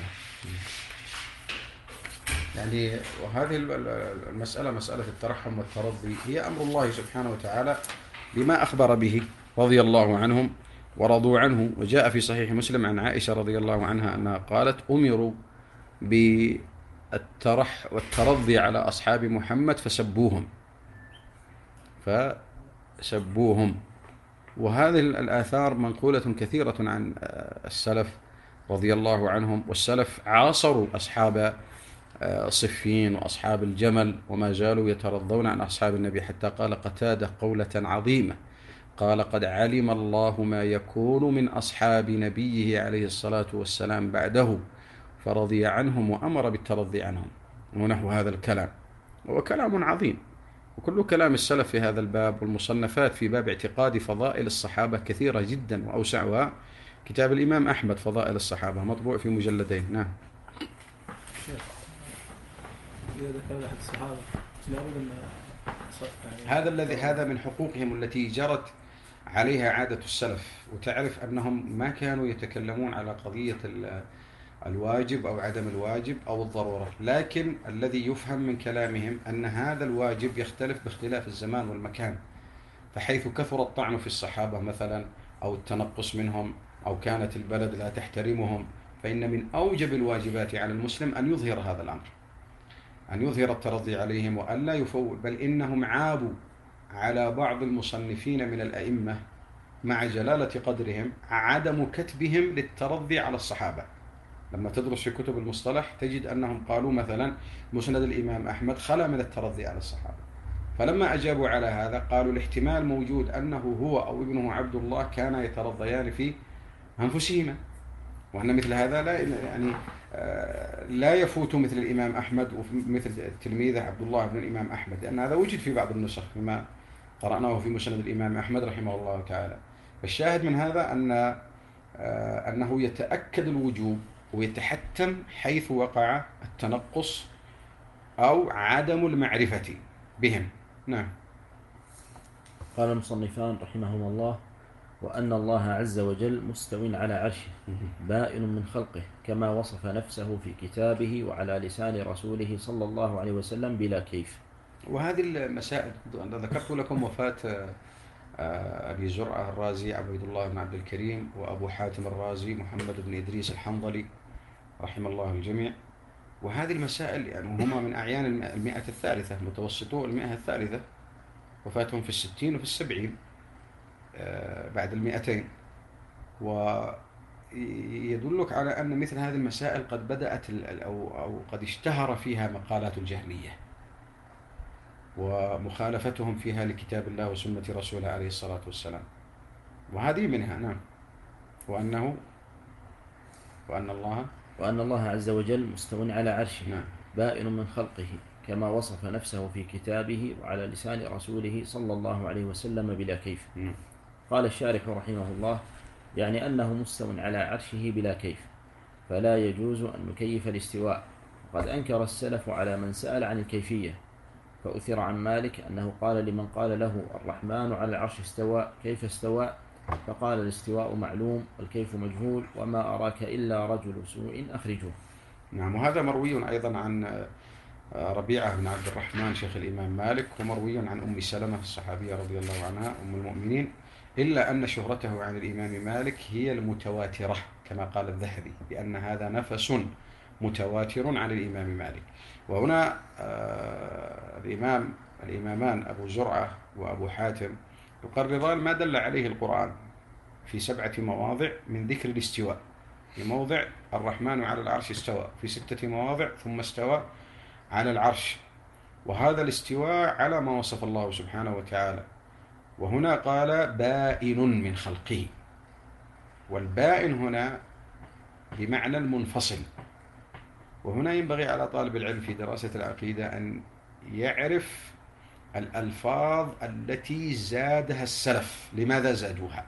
يعني وهذه المسألة، مسألة الترحم والترضي، هي أمر الله سبحانه وتعالى بما أخبر به رضي الله عنهم ورضوا عنه. وجاء في صحيح مسلم عن عائشة رضي الله عنها أنها قالت: أمروا والترضي على أصحاب محمد فسبوهم. وهذه الآثار منقولة كثيرة عن السلف رضي الله عنهم، والسلف عاصروا أصحاب صفين وأصحاب الجمل وما زالوا يترضون عن أصحاب النبي، حتى قال قتادة قولة عظيمة، قال: قد علم الله ما يكون من أصحاب نبيه عليه الصلاة والسلام بعده فرضي عنهم وأمر بالترضي عنهم، ونحو هذا الكلام. وهو كلام عظيم، وكل كلام السلف في هذا الباب، والمصنفات في باب اعتقاد فضائل الصحابة كثيرة جدا، وأوسعها كتاب الإمام أحمد فضائل الصحابة، مطبوع في مجلدين. نعم. إذا ذكر أحد الصحابة هذا من حقوقهم التي جرت عليها عادة السلف. وتعرف أنهم ما كانوا يتكلمون على قضية الواجب أو عدم الواجب أو الضرورة، لكن الذي يفهم من كلامهم أن هذا الواجب يختلف باختلاف الزمان والمكان. فحيث كثر الطعن في الصحابة مثلا، أو التنقص منهم، أو كانت البلد لا تحترمهم، فإن من أوجب الواجبات على المسلم أن يظهر هذا الأمر، أن يظهر الترضي عليهم وأن لا يفوت. بل إنهم عابوا على بعض المصنفين من الأئمة مع جلالة قدرهم عدم كتبهم للترضي على الصحابة. لما تدرس في كتب المصطلح تجد أنهم قالوا مثلا مسند الإمام أحمد خلا من الترضي على الصحابة. فلما أجابوا على هذا قالوا الاحتمال موجود أنه هو أو ابنه عبد الله كانا يترضيان في أنفسهما، وأن مثل هذا لا يفوت مثل الإمام أحمد ومثل تلميذه عبد الله بن الإمام أحمد، لأن هذا وجد في بعض النسخ كما قرأناه في مسند الإمام أحمد رحمه الله تعالى. فالشاهد من هذا أنه يتأكد الوجوب ويتحتم حيث وقع التنقص أو عدم المعرفة بهم. نعم. قال المصنفان رحمهم الله: وأن الله عز وجل مستو على عرشه بائن من خلقه، كما وصف نفسه في كتابه وعلى لسان رسوله صلى الله عليه وسلم بلا كيف. وهذه المسائل أنا ذكرت لكم وفاة أبي زرعة الرازي عبيد الله بن عبد الكريم، وأبو حاتم الرازي محمد بن إدريس الحنظلي رحم الله الجميع. وهذه المسائل يعني هما من أعيان المئة الثالثة، متوسطو المئة الثالثة، وفاتهم في 60 وفي 70 بعد 200. ويدلك على أن مثل هذه المسائل قد بدأت أو قد اشتهر فيها مقالات الجهمية ومخالفتهم فيها لكتاب الله وسنة رسوله عليه الصلاة والسلام، وهذه منها. نعم. وأن الله عز وجل مستو على عرشه نعم. بائن من خلقه، كما وصف نفسه في كتابه وعلى لسان رسوله صلى الله عليه وسلم بلا كيف. نعم. قال الشارح رحمه الله: يعني أنه مستو على عرشه بلا كيف، فلا يجوز أن نكيف الاستواء. وقد أنكر السلف على من سأل عن الكيفية، فأثر عن مالك أنه قال لمن قال له الرحمن على العرش استوى كيف استوى، فقال الاستواء معلوم والكيف مجهول، وما أراك إلا رجل سوء أخرجوه. نعم. وهذا مروي أيضا عن ربيعة بن عبد الرحمن شيخ الإمام مالك، ومروي عن أم سلمة الصحابية رضي الله عنها أم المؤمنين، إلا أن شهرته عن الإمام مالك هي المتواترة، كما قال الذهبي بأن هذا نفس متواتر عن الإمام مالك. وهنا الإمامان أبو زرعة وأبو حاتم يقرران ما دل عليه القرآن في 7 مواضع من ذكر الاستواء. في موضع الرحمن على العرش استوى، في 6 مواضع ثم استوى على العرش، وهذا الاستواء على ما وصف الله سبحانه وتعالى. وهنا قال بائن من خلقه، والبائن هنا بمعنى المنفصل. وهنا ينبغي على طالب العلم في دراسة العقيدة أن يعرف الألفاظ التي زادها السلف، لماذا زادوها؟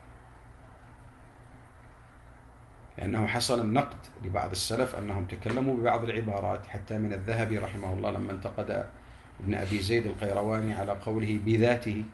لأنه حصل النقد لبعض السلف أنهم تكلموا ببعض العبارات، حتى من الذهبي رحمه الله لما انتقد ابن أبي زيد القيرواني على قوله بذاته،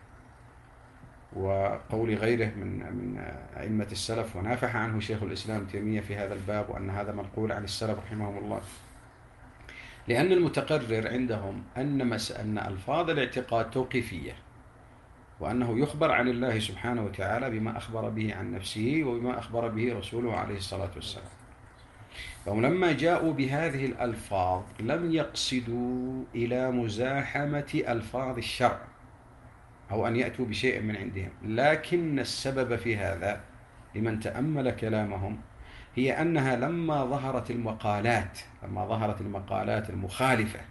وقول غيره من أئمة السلف، ونافح عنه شيخ الإسلام تيمية في هذا الباب، وأن هذا منقول عن السلف رحمهم الله. لأن المتقرر عندهم أن ألفاظ الاعتقاد توقيفية، وأنه يخبر عن الله سبحانه وتعالى بما أخبر به عن نفسه وبما أخبر به رسوله عليه الصلاة والسلام. فهم لما جاءوا بهذه الألفاظ لم يقصدوا إلى مزاحمة ألفاظ الشرع أو أن يأتوا بشيء من عندهم، لكن السبب في هذا لمن تأمل كلامهم هي أنها لما ظهرت المقالات المخالفة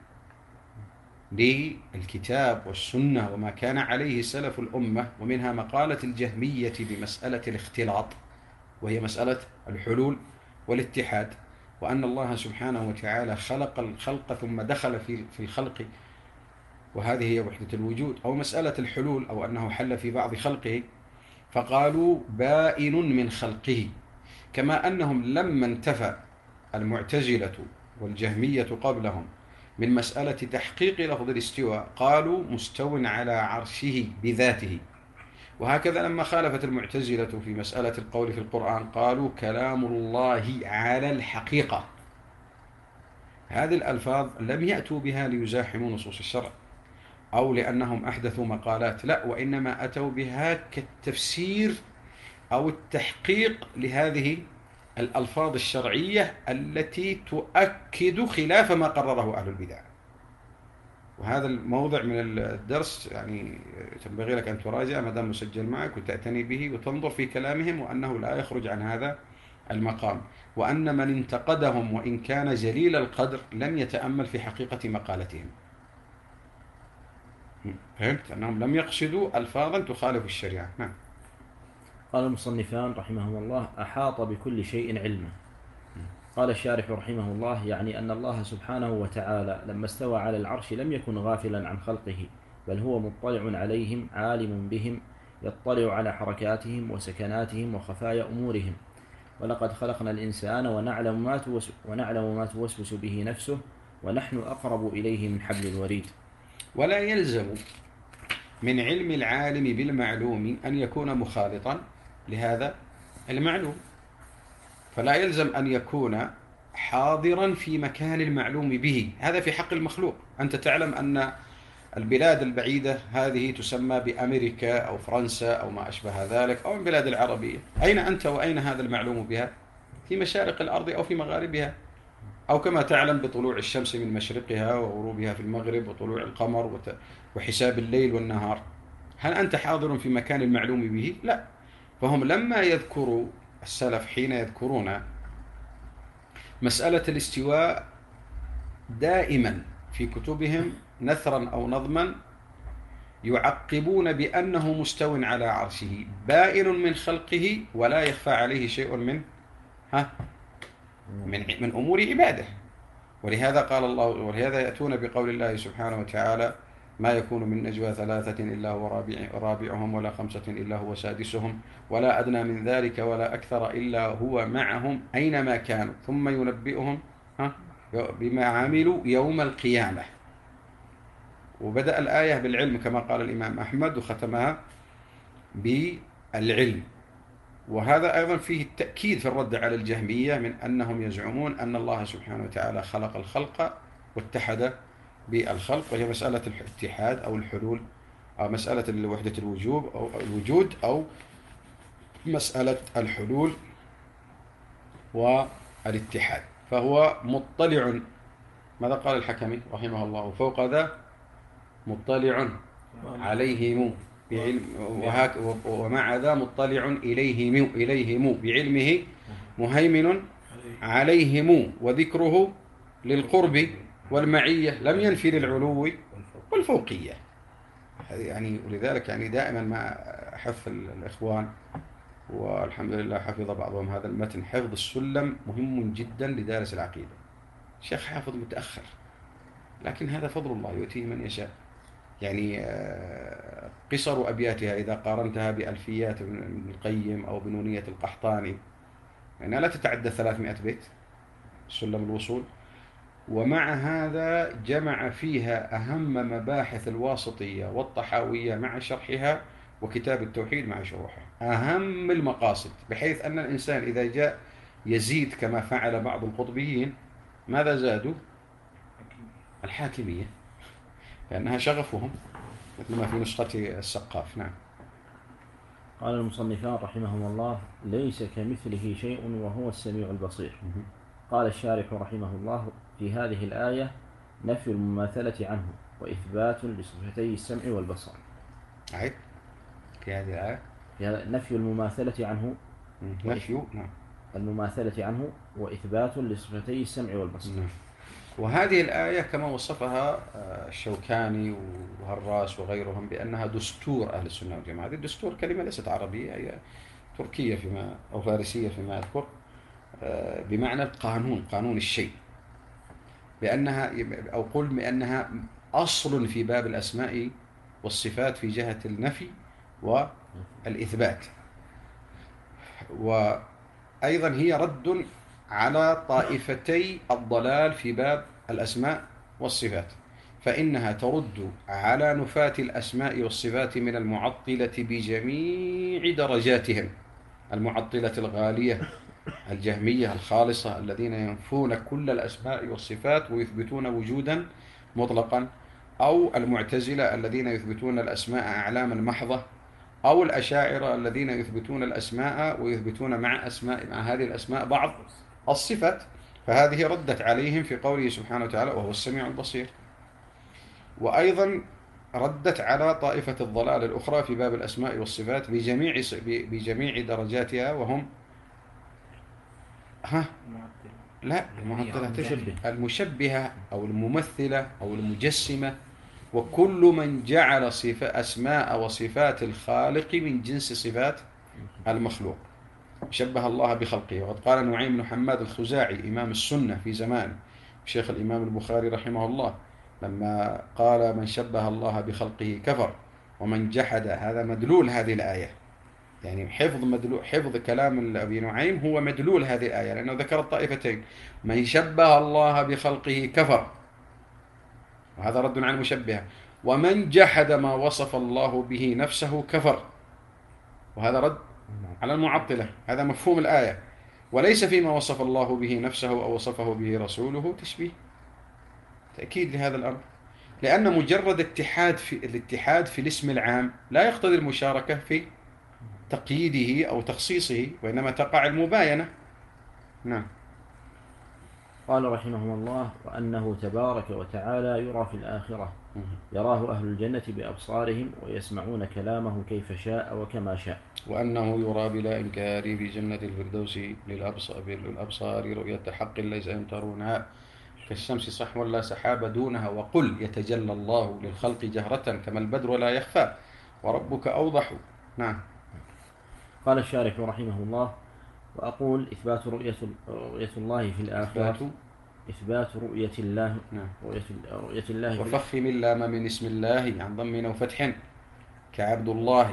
للكتاب والسنة وما كان عليه سلف الأمة، ومنها مقالة الجهمية بمسألة الاختلاط، وهي مسألة الحلول والاتحاد، وأن الله سبحانه وتعالى خلق الخلق ثم دخل في الخلق، وهذه هي وحدة الوجود، أو مسألة الحلول أو أنه حل في بعض خلقه، فقالوا بائن من خلقه. كما أنهم لما انتفى المعتزلة والجهمية قبلهم من مسألة تحقيق لفظ الاستواء قالوا مستو على عرشه بذاته، وهكذا لما خالفت المعتزلة في مسألة القول في القرآن قالوا كلام الله على الحقيقة. هذه الألفاظ لم يأتوا بها ليزاحموا نصوص الشرع أو لأنهم أحدثوا مقالات، لا، وإنما أتوا بها كالتفسير أو التحقيق لهذه الألفاظ الشرعية التي تؤكد خلاف ما قرره أهل البدع. وهذا الموضع من الدرس يعني ينبغي لك أن تراجع ما دام مسجل معك وتأتني به وتنظر في كلامهم، وأنه لا يخرج عن هذا المقام، وأن من انتقدهم وإن كان جليل القدر لم يتأمل في حقيقة مقالتهم. فهمت أنهم لم يقصدوا ألفاظا تخالف الشريعة. نعم. قال المصنفان رحمهم الله أحاط بكل شيء علما. قال الشارح رحمه الله يعني أن الله سبحانه وتعالى لما استوى على العرش لم يكن غافلا عن خلقه، بل هو مطلع عليهم عالم بهم، يطلع على حركاتهم وسكناتهم وخفايا أمورهم. ولقد خلقنا الإنسان ونعلم ما توسوس به نفسه ونحن أقرب إليه من حبل الوريد. ولا يلزم من علم العالم بالمعلوم أن يكون مخالطا لهذا المعلوم، فلا يلزم أن يكون حاضرا في مكان المعلوم به. هذا في حق المخلوق. أنت تعلم أن البلاد البعيدة هذه تسمى بأمريكا أو فرنسا أو ما أشبه ذلك، أو البلاد العربية. أين أنت وأين هذا المعلوم بها؟ في مشارق الأرض أو في مغاربها، أو كما تعلم بطلوع الشمس من مشرقها وغروبها في المغرب وطلوع القمر وحساب الليل والنهار. هل أنت حاضر في مكان المعلوم به؟ لا. فهم لما يذكروا السلف حين يذكرون مسألة الاستواء دائما في كتبهم نثرا أو نظما يعقبون بأنه مستو على عرشه بائن من خلقه ولا يخفى عليه شيء من أمور عباده. ولهذا قال الله، ولهذا يأتون بقول الله سبحانه وتعالى ما يكون من نجوى 3 إلا هو رابعهم ولا 5 إلا هو سادسهم ولا أدنى من ذلك ولا أكثر إلا هو معهم أينما كانوا ثم ينبئهم بما عملوا يوم القيامة. وبدأ الآية بالعلم كما قال الإمام أحمد وختمها بالعلم. وهذا أيضا فيه التأكيد في الرد على الجهمية من أنهم يزعمون أن الله سبحانه وتعالى خلق الخلق واتحد بالخلق، وهي مسألة الاتحاد أو الحلول، أو مسألة وحدة الوجود، أو مسألة الحلول والاتحاد. فهو مطلع، ماذا قال الحكمي رحمه الله؟ فوق ذا مطلع عليهم بعلم، ومع ذا مطلع إليهم بعلمه مهيمن عليهم، وذكره للقرب والمعية لم ينفي للعلو والفوقية. يعني ولذلك يعني دائما مع حث الإخوان، والحمد لله حفظ بعضهم هذا المتن، حفظ السلم مهم جدا لدارس العقيدة. الشيخ حافظ متأخر، لكن هذا فضل الله يؤتيه من يشاء. يعني قصر أبياتها إذا قارنتها بألفيات ابن القيم أو بنونية القحطاني، يعني لا تتعدى 300 بيت سلم الوصول، ومع هذا جمع فيها أهم مباحث الواسطية والطحاوية مع شرحها، وكتاب التوحيد مع شروحه، أهم المقاصد، بحيث أن الإنسان إذا جاء يزيد كما فعل بعض القطبيين، ماذا زادوا؟ الحاكمية، لأنها شغفهم، مثل ما في نسخة السقاف. نعم. قال المصنفان رحمهم الله: ليس كمثله شيء وهو السميع البصير. قال الشارح رحمه الله: في هذه الآية نفي المماثلة عنه وإثبات لصفتي السمع والبصر. عيد في هذه الآية نفي المماثلة عنه، نفي المماثلة عنه وإثبات لصفتي السمع والبصر. وهذه الآية كما وصفها الشوكاني وهراس وغيرهم بأنها دستور أهل السنة والجماعة. هذه الدستور كلمة ليست عربية، هي تركية فيما أو فارسية فيما أذكر، بمعنى القانون، قانون الشيء، بأنها أو قل بأنها أصل في باب الأسماء والصفات في جهة النفي والإثبات، وأيضا هي رد على طائفتي الضلال في باب الأسماء والصفات، فإنها ترد على نفاة الأسماء والصفات من المعطلة بجميع درجاتهم، المعطلة الغالية الجهمية الخالصة الذين ينفون كل الأسماء والصفات ويثبتون وجودا مطلقا، أو المعتزلة الذين يثبتون الأسماء أعلاما محضة، أو الأشاعرة الذين يثبتون الأسماء ويثبتون مع هذه الأسماء بعض الصفات. فهذه ردت عليهم في قوله سبحانه وتعالى: وهو السميع البصير. وأيضا ردت على طائفة الضلال الأخرى في باب الأسماء والصفات بجميع درجاتها، وهم لا المشبهة أو الممثلة أو المجسمة، وكل من جعل أسماء وصفات الخالق من جنس صفات المخلوق، شبه الله بخلقه. وقد قال نعيم بن حماد الخزاعي إمام السنة في زمان شيخ الإمام البخاري رحمه الله، لما قال: من شبه الله بخلقه كفر، ومن جحد، هذا مدلول هذه الآية، يعني حفظ كلام أبي نعيم هو مدلول هذه الآية، لأنه ذكر الطائفتين: من شبه الله بخلقه كفر، وهذا رد على المشبهة، ومن جحد ما وصف الله به نفسه كفر، وهذا رد على المعطلة. هذا مفهوم الآية، وليس فيما وصف الله به نفسه أو وصفه به رسوله تشبيه، تأكيد لهذا الأمر، لأن مجرد الاتحاد في الاسم العام لا يقتضي المشاركة في تقييده أو تخصيصه، وإنما تقع المباينة. نعم. قال رحمه الله: وأنه تبارك وتعالى يرى في الآخرة، يراه أهل الجنة بأبصارهم ويسمعون كلامه كيف شاء وكما شاء. وأنه يرى بلا إنكار في جنة الفردوس للأبصار رؤية حق ليس يمترونها، كالشمس صحوا لا سحاب دونها، وقل يتجلى الله للخلق جهرة كما البدر لا يخفى وربك أوضح. نعم. قال الشارح رحمه الله: وأقول إثبات رؤية الله في الآخرة، إثبات رؤية الله، نعم. رؤية الله، وفخم اللام من اسم الله عن ضم أو فتح كعبد الله،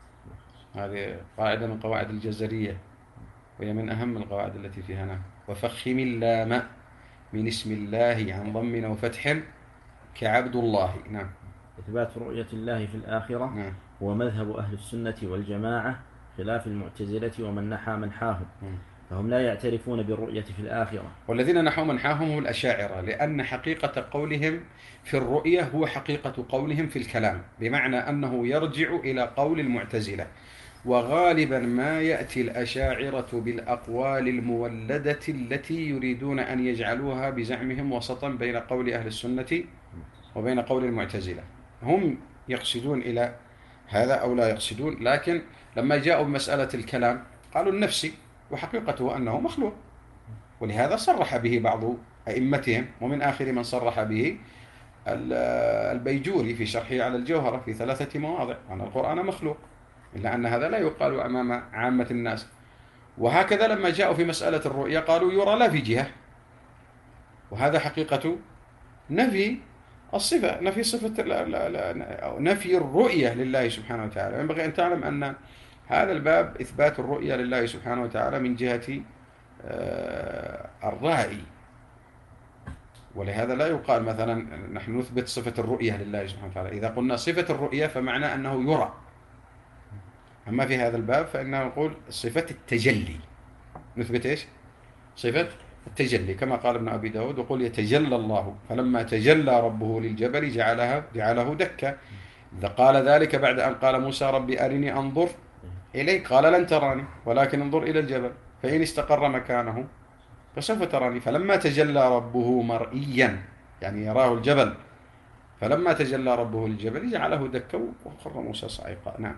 هذه قاعدة من قواعد الجزرية، وهي من أهم القواعد التي فيها. نعم. وفخم اللام من اسم الله عن ضم أو فتح كعبد الله. نعم. إثبات رؤية الله في الآخرة. نعم. هو مذهب أهل السنة والجماعة، خلاف المعتزلة ومن نحى منحاهم. فهم لا يعترفون بالرؤية في الآخرة. والذين نحوا منحاهم هم الأشاعرة، لأن حقيقة قولهم في الرؤية هو حقيقة قولهم في الكلام، بمعنى أنه يرجع إلى قول المعتزلة. وغالبا ما يأتي الأشاعرة بالأقوال المولدة التي يريدون أن يجعلوها بزعمهم وسطا بين قول أهل السنة وبين قول المعتزلة. هم يقصدون إلى هذا أو لا يقصدون، لكن لما جاءوا بمسألة الكلام قالوا النفسي، وحقيقته أنه مخلوق. ولهذا صرح به بعض أئمتهم، ومن آخر من صرح به البيجوري في شرحه على الجوهرة في 3 مواضع أن القرآن مخلوق، إلا أن هذا لا يقال أمام عامة الناس. وهكذا لما جاءوا في مسألة الرؤية قالوا يرى لا في جهة، وهذا حقيقة نفي الصفة، نفي صفة نفي الرؤية لله سبحانه وتعالى. ينبغي أن تعلم أن هذا الباب إثبات الرؤية لله سبحانه وتعالى من جهة الرائي، ولهذا لا يقال مثلا نحن نثبت صفة الرؤية لله سبحانه وتعالى. إذا قلنا صفة الرؤية فمعنى أنه يرى. أما في هذا الباب فإننا نقول صفة التجلي، نثبت إيش؟ صفة التجلي، كما قال ابن أبي داود وقل يتجلى الله فلما تجلى ربه للجبل جعله دكا. إذا قال ذلك بعد أن قال موسى ربي أرني أنظر إليك، قال لن تراني ولكن انظر إلى الجبل فإن استقر مكانه فسوف تراني. فلما تجلى ربه مرئيا يعني يراه الجبل، فلما تجلى ربه للجبل جعله دكا وخر موسى صعيقا. نعم.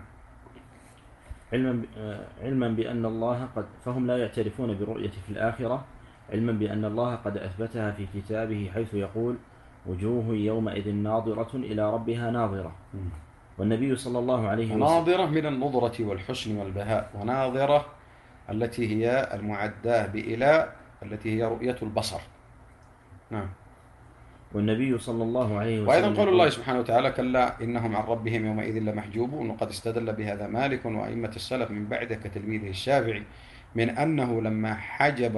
علما بأن الله فهم لا يعترفون بالرؤية في الآخرة، علما بأن الله قد أثبتها في كتابه حيث يقول وجوه يومئذ ناظرة إلى ربها ناظرة. والنبي صلى الله عليه وسلم ناظرة من النظرة والحسن والبهاء، وناظرة التي هي المعداه بإلاء التي هي رؤية البصر. نعم. والنبي صلى الله عليه وسلم وأيضا قول الله سبحانه وتعالى كلا إنهم عن ربهم يومئذ لمحجوبون. وقد استدل بهذا مالك وأئمة السلف من بعده كتلميذه الشافعي من أنه لما حجب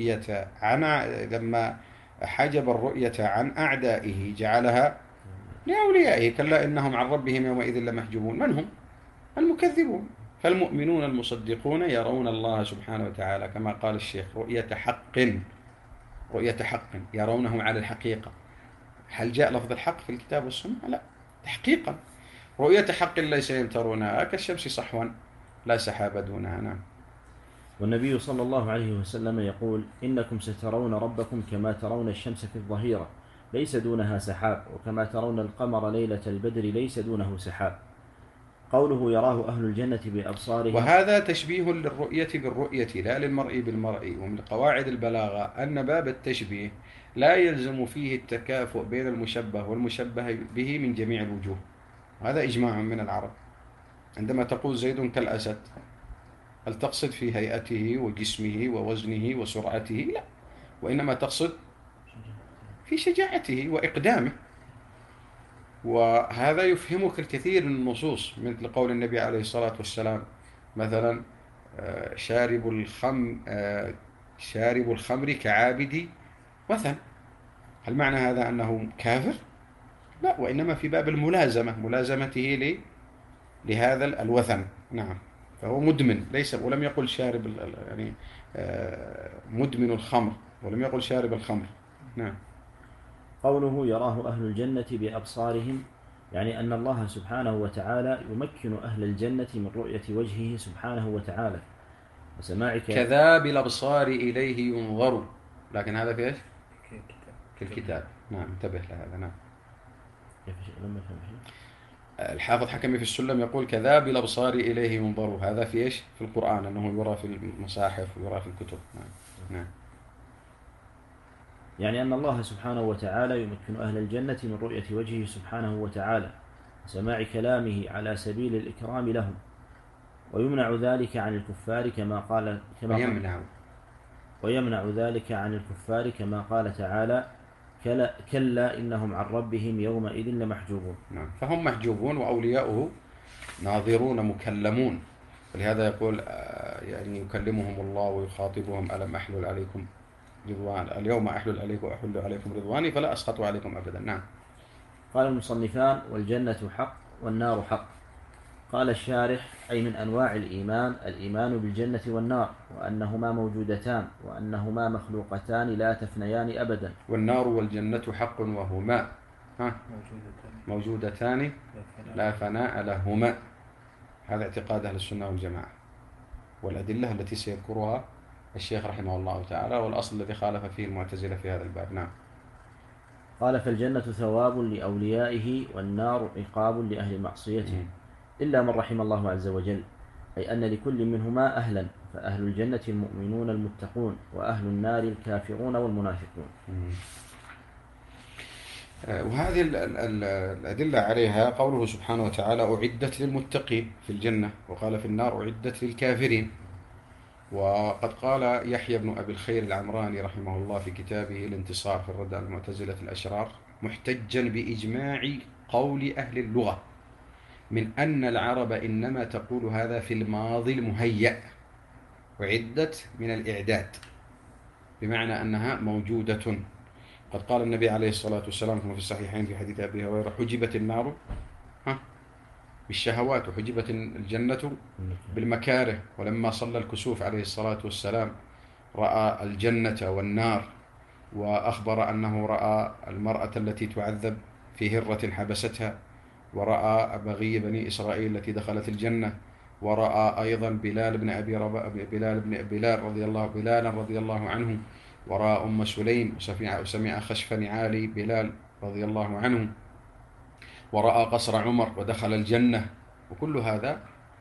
الرؤية عن أعدائه جعلها لأوليائه. كلا إنهم عن ربهم يومئذ لمحجوبون. من هم؟ المكذبون. فالمؤمنون المصدقون يرون الله سبحانه وتعالى كما قال الشيخ رؤية حق يرونه على الحقيقة. هل جاء لفظ الحق في الكتاب والسنة؟ لا، تحقيقا رؤية حق ليس يمترونها كالشمس صحوا لا سحاب دونها. نعم. والنبي صلى الله عليه وسلم يقول إنكم سترون ربكم كما ترون الشمس في الظهيرة ليس دونها سحاب، وكما ترون القمر ليلة البدر ليس دونه سحاب. قوله يراه أهل الجنة بأبصارهم، وهذا تشبيه للرؤية بالرؤية لا للمرء بالمرء. ومن قواعد البلاغة أن باب التشبيه لا يلزم فيه التكافؤ بين المشبه والمشبه به من جميع الوجوه. هذا إجماع من العرب. عندما تقول زيد كالأسد هل تقصد في هيئته وجسمه ووزنه وسرعته؟ لا، وإنما تقصد في شجاعته وإقدامه. وهذا يفهمك الكثير من النصوص، مثل قول النبي عليه الصلاة والسلام مثلا شارب الخمر كعابد وثن. هل معنى هذا أنه كافر؟ لا، وإنما في باب ملازمته لهذا الوثن. نعم. فهو مدمن، ليس ولم يقل شارب يعني مدمن الخمر، ولم يقل شارب الخمر. نعم. قوله يراه أهل الجنة بأبصارهم يعني أن الله سبحانه وتعالى يمكن أهل الجنة من رؤية وجهه سبحانه وتعالى وسماع كذا بالأبصار إليه ينظر، لكن هذا في إيش؟ كالكتاب. نعم، انتبه لهذا. نعم. الحافظ حكمي في السلم يقول كذا بالأبصار إليه ينظر، هذا في إيش؟ في القرآن، أنه يرى في المصاحف ويرى في الكتب. نعم. يعني أن الله سبحانه وتعالى يمكن أهل الجنة من رؤية وجهه سبحانه وتعالى وسماع كلامه على سبيل الإكرام لهم، ويمنع ذلك عن الكفار ويمنع ذلك عن الكفار كما قال تعالى كلا إنهم عن ربهم يومئذ لمحجوبون. نعم. فهم محجوبون وأولياؤه ناظرون مكلمون، ولهذا يقول يعني يكلمهم الله ويخاطبهم ألم أحلل عليكم رضوان اليوم أحل عليكم رضواني فلا أسخط عليكم أبدا. نعم. قال المصنفان والجنة حق والنار حق. قال الشارح: أي من أنواع الإيمان الإيمان بالجنة والنار، وأنهما موجودتان، وأنهما مخلوقتان لا تفنيان أبدا. والنار والجنة حق وهما موجودتان لا فناء لهما. هذا اعتقاد أهل السنة والجماعة، والأدلة التي سيذكرها الشيخ رحمه الله تعالى، والأصل الذي خالف فيه المعتزلة في هذا الباب. نعم. قال: فالجنة ثواب لأوليائه، والنار عقاب لأهل معصيته، إلا من رحم الله عز وجل، أي أن لكل منهما أهلا، فأهل الجنة المؤمنون المتقون، وأهل النار الكافرون والمنافقون. وهذه الأدلة عليها قوله سبحانه وتعالى: أعدت للمتقين في الجنة، وقال في النار أعدت للكافرين. وقد قال يحيى بن أبي الخير العمراني رحمه الله في كتابه الانتصار في الرد على المعتزلة الأشرار، محتجا بإجماع قول أهل اللغة من أن العرب إنما تقول هذا في الماضي المهيأ، أعدت من الإعداد، بمعنى أنها موجودة. قد قال النبي عليه الصلاة والسلام كما في الصحيحين في حديث أبي هريرة: حجبت النار بالشهوات وحجبت الجنة بالمكاره. ولما صلى الكسوف عليه الصلاة والسلام رأى الجنة والنار، وأخبر أنه رأى المرأة التي تعذب في هرة حبستها، ورأى بغي بني إسرائيل التي دخلت الجنة، ورأى أيضا بلال بن أبي رباح، بلالا رضي الله عنه، ورأى أم سليم، وسمع خشف نعال بلال رضي الله عنه، ورأى قصر عمر ودخل الجنة. وكل هذا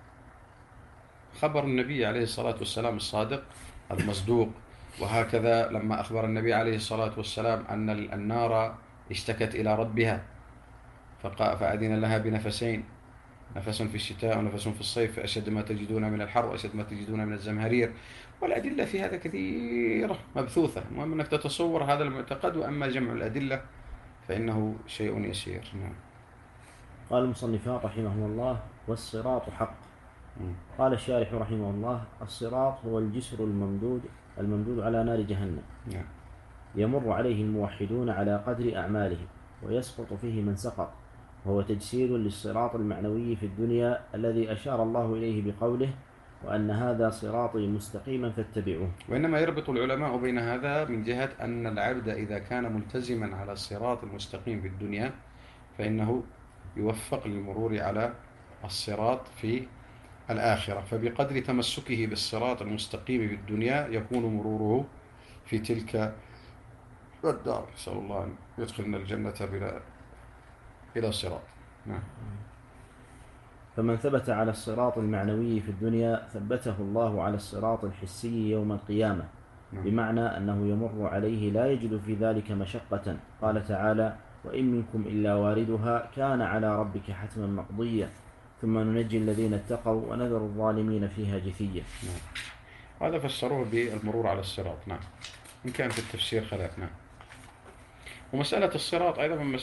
خبر النبي عليه الصلاة والسلام الصادق المصدوق. وهكذا لما أخبر النبي عليه الصلاة والسلام أن النار اشتكت إلى ربها فأذن لها بنفسين، نفس في الشتاء ونفس في الصيف، أشد ما تجدون من الحر وأشد ما تجدون من الزمهرير. والأدلة في هذا كثيرة مبثوثة، المهم أنك تتصور هذا المعتقد، وأما جمع الأدلة فإنه شيء يسير. نعم. قال المصنفان رحمه الله: والصراط حق. قال الشارح رحمه الله: الصراط هو الجسر الممدود على نار جهنم، نعم. يمر عليه الموحدون على قدر أعمالهم، ويسقط فيه من سقط، وهو تجسيد للصراط المعنوي في الدنيا الذي أشار الله إليه بقوله: وأن هذا صراطي مستقيما فاتبعوه. وإنما يربط العلماء بين هذا من جهة أن العبد إذا كان ملتزما على الصراط المستقيم في الدنيا فإنه يوفق للمرور على الصراط في الآخرة، فبقدر تمسكه بالصراط المستقيم في الدنيا يكون مروره في تلك الدار. نسأل الله أن يدخلنا الجنة بلا صراط. نعم. فمن ثبت على الصراط المعنوي في الدنيا ثبته الله على الصراط الحسي يوم القيامة، بمعنى أنه يمر عليه لا يجد في ذلك مشقة. قال تعالى: وإن منكم إلا واردها كان على ربك حتما مقضيا، ثم ننجي الذين اتقوا ونذر الظالمين فيها جثيا. نعم. هذا فسروه بالمرور على الصراط. نعم. إن كان في التفسير خلاف. نعم. ومسألة الصراط أيضا من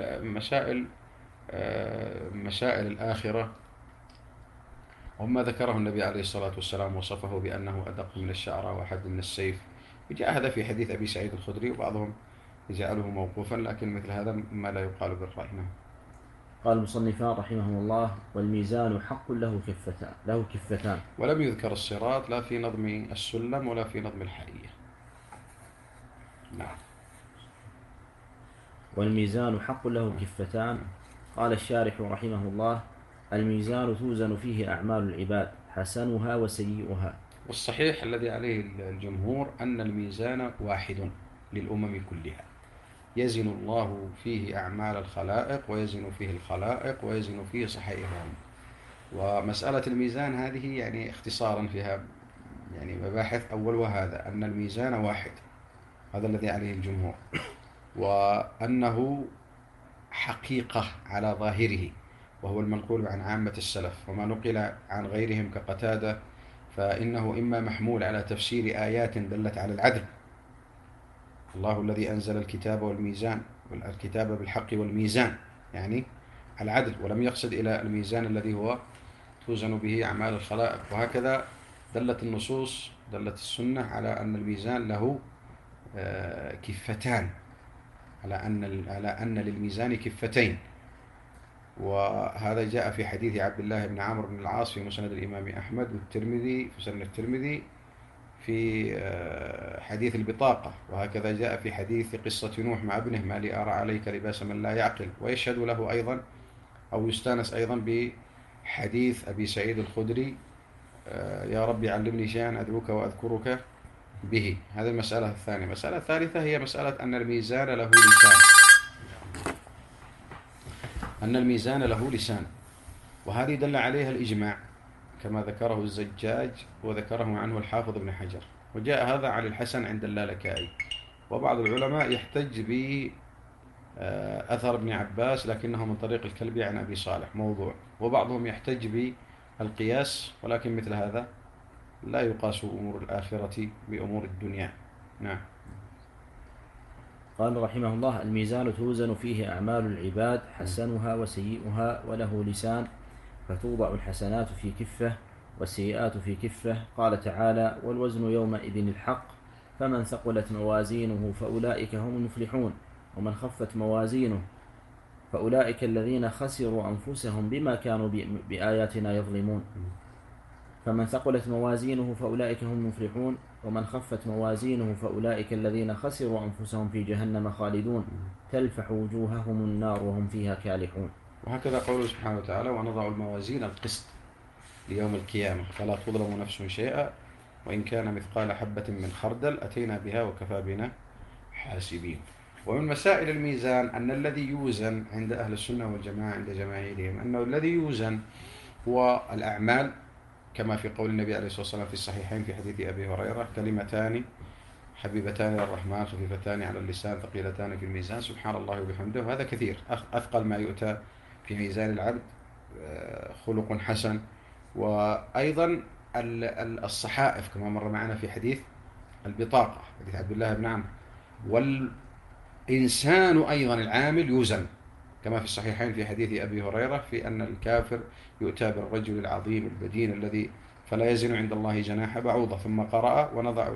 مسائل الآخرة، وما ذكره النبي عليه الصلاة والسلام وصفه بأنه أدق من الشعرى وأحد من السيف. وجاء هذا في حديث أبي سعيد الخدري، وبعضهم يجعله موقوفا، لكن مثل هذا ما لا يقال بالرأي. قال المصنفان رحمه الله: والميزان حق له كفتان. ولم يذكر الصراط لا في نظم السلم ولا في نظم الحائية. نعم. والميزان حق له كفتان. قال الشارح رحمه الله: الميزان توزن فيه أعمال العباد، حسنها وسيئها. والصحيح الذي عليه الجمهور أن الميزان واحد للأمم كلها، يزن الله فيه أعمال الخلائق، ويزن فيه الخلائق، ويزن فيه صحائفهم. ومسألة الميزان هذه يعني اختصارا فيها يعني مباحث. أولها هذا أن الميزان واحد، هذا الذي عليه الجمهور، وأنه حقيقة على ظاهره، وهو المنقول عن عامة السلف. وما نقل عن غيرهم كقتادة فإنه إما محمول على تفسير آيات دلت على العدل، الله الذي أنزل الكتاب والميزان، والكتاب بالحق والميزان، يعني العدل، ولم يقصد إلى الميزان الذي هو توزن به أعمال الخلائق. وهكذا دلت النصوص، دلت السنة على أن الميزان له كفتان، على أن للميزان كفتين. وهذا جاء في حديث عبد الله بن عمرو بن العاص في مسند الإمام أحمد، والترمذي في سنن الترمذي في حديث البطاقة، وهكذا جاء في حديث قصة نوح مع ابنه ما لي أرى عليك لباس من لا يعقل. ويشهد له أيضا أو يستانس أيضا بحديث أبي سعيد الخدري يا ربي علمني شيئا أدعوك وأذكرك به. هذه المسألة الثانية. المسألة الثالثة هي مسألة أن الميزان له لسان، أن الميزان له لسان، وهذه دل عليها الإجماع كما ذكره الزجاج وذكره عنه الحافظ ابن حجر، وجاء هذا عن الحسن عند اللالكائي. وبعض العلماء يحتج بأثر ابن عباس لكنه من طريق الكلبي عن أبي صالح موضوع، وبعضهم يحتج بالقياس، ولكن مثل هذا لا يقاس أمور الآخرة بأمور الدنيا. نعم. قال رحمه الله: الميزان توزن فيه أعمال العباد حسنها وسيئها، وله لسان فتوضع الحسنات في كفة والسيئات في كفة. قال تعالى: والوزن يومئذ الحق، فمن ثقلت موازينه فأولئك هم المفلحون، ومن خفت موازينه فأولئك الذين خسروا أنفسهم بما كانوا بآياتنا يظلمون. فمن ثقلت موازينه فأولئك هم المفلحون، ومن خفت موازينه فأولئك الذين خسروا أنفسهم في جهنم خالدون، تلفح وجوههم النار وهم فيها كالحون. وهكذا قوله سبحانه وتعالى: ونضع الموازين القسط ليوم القيامة فلا تظلم نفس شيئا وإن كان مثقال حبة من خردل أتينا بها وكفى بنا حاسبين. ومن مسائل الميزان أن الذي يوزن عند أهل السنة والجماعة عند جماهيرهم أنه الذي يوزن هو الأعمال، كما في قول النبي عليه الصلاة والسلام في الصحيحين في حديث أبي هريرة: كلمتان حبيبتان إلى الرحمن خفيفتان على اللسان ثقيلتان في الميزان سبحان الله وبحمده. وهذا كثير. أثقل ما يؤتى في ميزان العبد خلق حسن. وأيضا الصحائف كما مر معنا في حديث البطاقة، حديث عبد الله بن عمرو. والإنسان أيضا العامل يوزن كما في الصحيحين في حديث أبي هريرة في أن الكافر يؤتى بالرجل العظيم البدين الذي فلا يزن عند الله جناح بعوضة. ثم قرأ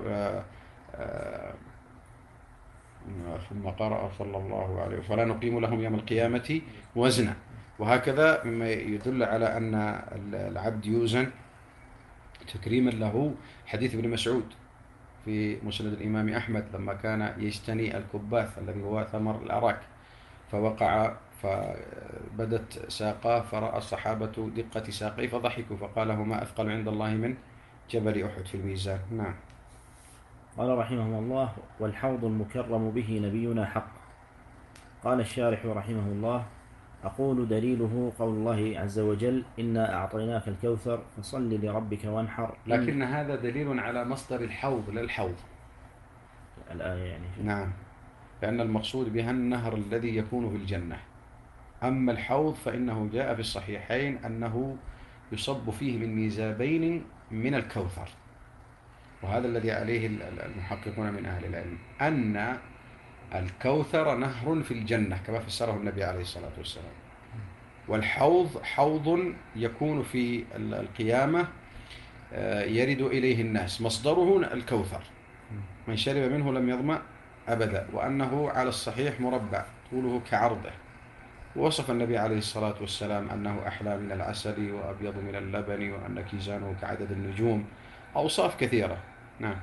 صلى الله عليه وسلم: فلا نقيم لهم يوم القيامة وزنا. وهكذا مما يدل على أن العبد يوزن تكريما له حديث ابن مسعود في مسند الإمام أحمد لما كان يجتني الكباث الذي هو ثمر الأراك، فوقع فبدت ساقاه فرأى الصحابة دقة ساقيه فضحكوا فقال: هما أثقل عند الله من جبل أحد في الميزان. نعم. قال رحمه الله: والحوض المكرم به نبينا حق. قال الشارح رحمه الله: أقول دليله قول الله عز وجل: إنا أعطيناك الكوثر فصل لربك وانحر. لكن هذا دليل على مصدر الحوض لا الحوض الآية يعني. نعم، لأن المقصود بها النهر الذي يكون في الجنة. أما الحوض فإنه جاء في الصحيحين أنه يصب فيه من ميزابين من الكوثر، وهذا الذي عليه المحققون من أهل العلم أن الكوثر نهر في الجنة كما فسره النبي عليه الصلاة والسلام. والحوض حوض يكون في القيامة يرد إليه الناس، مصدره الكوثر، من شرب منه لم يظمأ أبدا، وأنه على الصحيح مربع طوله كعرضه. ووصف النبي عليه الصلاة والسلام أنه أحلى من العسل وأبيض من اللبن وأن كيزانه كعدد النجوم، أوصاف كثيرة. نعم.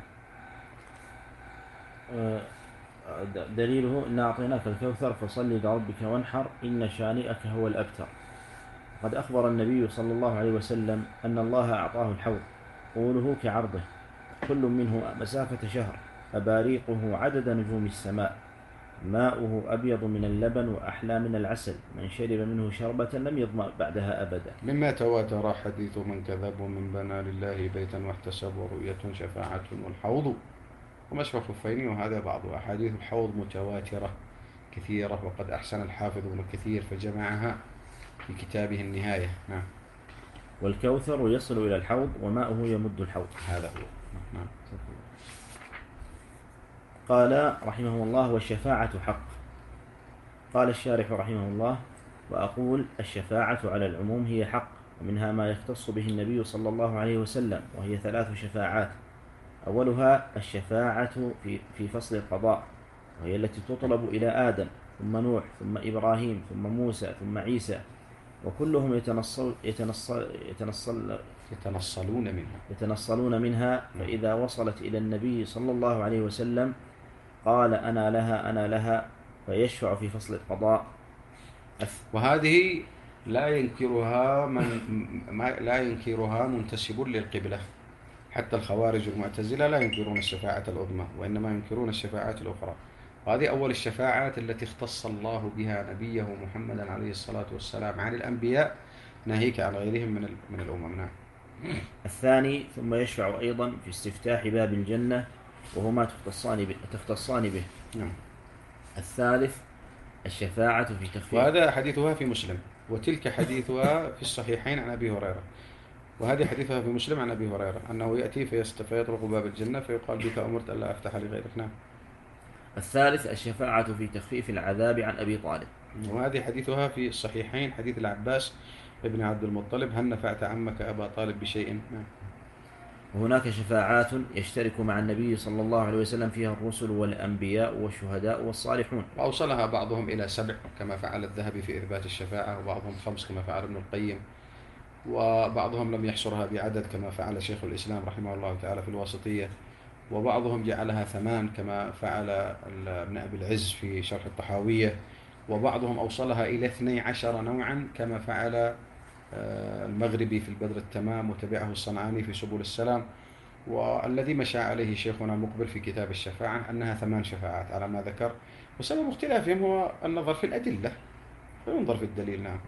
دليله: إنا أعطيناك الكوثر فصل لربك وانحر إن شانئك هو الأبتر. قد أخبر النبي صلى الله عليه وسلم أن الله أعطاه الحوض طوله كعرضه، كل منه مسافة شهر، أباريقه عدد نجوم السماء، ماؤه أبيض من اللبن وأحلى من العسل، من شرب منه شربة لم يظمأ بعدها أبدا. مما تواتر حديث من كذب ومن بنى لله بيتا واحتسب ورؤية شفاعة والحوض ومسح الخفين. وهذا بعض أحاديث الحوض متواترة كثيرة، وقد أحسن الحافظ ابن كثير فجمعها في كتابه النهاية. نعم. والكوثر يصل إلى الحوض وماؤه يمد الحوض. هذا هو. نعم. قال رحمه الله: والشفاعة حق. قال الشارح رحمه الله: وأقول الشفاعة على العموم هي حق، ومنها ما يختص به النبي صلى الله عليه وسلم، وهي 3 شفاعات. أولها الشفاعة في فصل القضاء، وهي التي تطلب إلى آدم ثم نوح ثم إبراهيم ثم موسى ثم عيسى، وكلهم يتنصلون منها، فإذا وصلت إلى النبي صلى الله عليه وسلم قال أنا لها أنا لها، فيشفع في فصل القضاء. وهذه لا ينكرها منتسب للقبلة. حتى الخوارج والمعتزلة لا ينكرون الشفاعة العظمى، وإنما ينكرون الشفاعات الأخرى. وهذه أول الشفاعات التي اختص الله بها نبيه محمدا عليه الصلاة والسلام عن الأنبياء، ناهيك عن غيرهم من الأمم. نعم. الثاني ثم يشفع أيضا في استفتاح باب الجنة، وهما تختصان به. نعم. الثالث الشفاعة في تخفيف. وهذا حديثها في مسلم، وتلك حديثها في الصحيحين عن أبي هريرة. وهذه حديثها في مسلم عن أبي هريرة أنه يأتي فيطرق باب الجنة فيقال بك أمرت ألا أفتح لغيرك. نعم. الثالث الشفاعة في تخفيف العذاب عن أبي طالب. وهذه حديثها في الصحيحين حديث العباس ابن عبد المطلب هل نفعت عمك أبا طالب بشيء. نعم. وهناك شفاعات يشترك مع النبي صلى الله عليه وسلم فيها الرسل والأنبياء والشهداء والصالحون. وأوصلها بعضهم إلى 7 كما فعل الذهبي في إثبات الشفاعة، وبعضهم 5 كما فعل ابن القيم، وبعضهم لم يحصرها بعدد كما فعل شيخ الإسلام رحمه الله تعالى في الواسطية، وبعضهم جعلها 8 كما فعل ابن أبي العز في شرح الطحاوية، وبعضهم أوصلها إلى 12 نوعا كما فعل المغربي في البدر التمام، وتبعه الصنعاني في سبل السلام. والذي مشى عليه شيخنا مقبل في كتاب الشفاعة أنها 8 شفاعات على ما ذكر، وسبب اختلافهم هو النظر في الأدلة، فينظر في الدليل. نعم.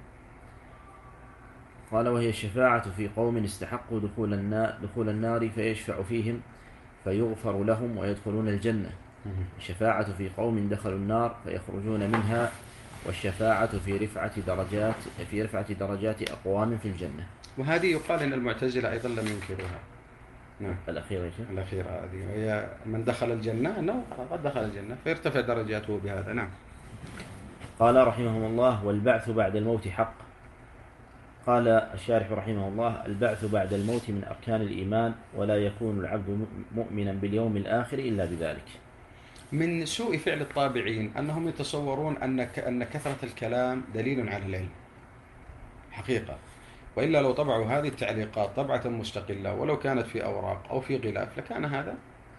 قال وهي الشفاعة في قوم استحقوا دخول النار فيشفع فيهم فيغفر لهم ويدخلون الجنة. الشفاعة في قوم دخلوا النار فيخرجون منها، والشفاعة في رفعة درجات أقوام في الجنة. وهذه يقال أن المعتزلة أيضا لم ينكروها. نعم. الأخيرة هذه وهي من دخل الجنة أنه قد دخل الجنة فيرتفع درجاته بهذا. نعم. قال رحمه الله والبعث بعد الموت حق. قال الشارح رحمه الله البعث بعد الموت من أركان الإيمان، ولا يكون العبد مؤمنا باليوم الآخر إلا بذلك. من سوء فعل الطابعين أنهم يتصورون أن كثرة الكلام دليل على العلم حقيقة، وإلا لو طبعوا هذه التعليقات طبعة مستقلة ولو كانت في أوراق أو في غلاف لكان هذا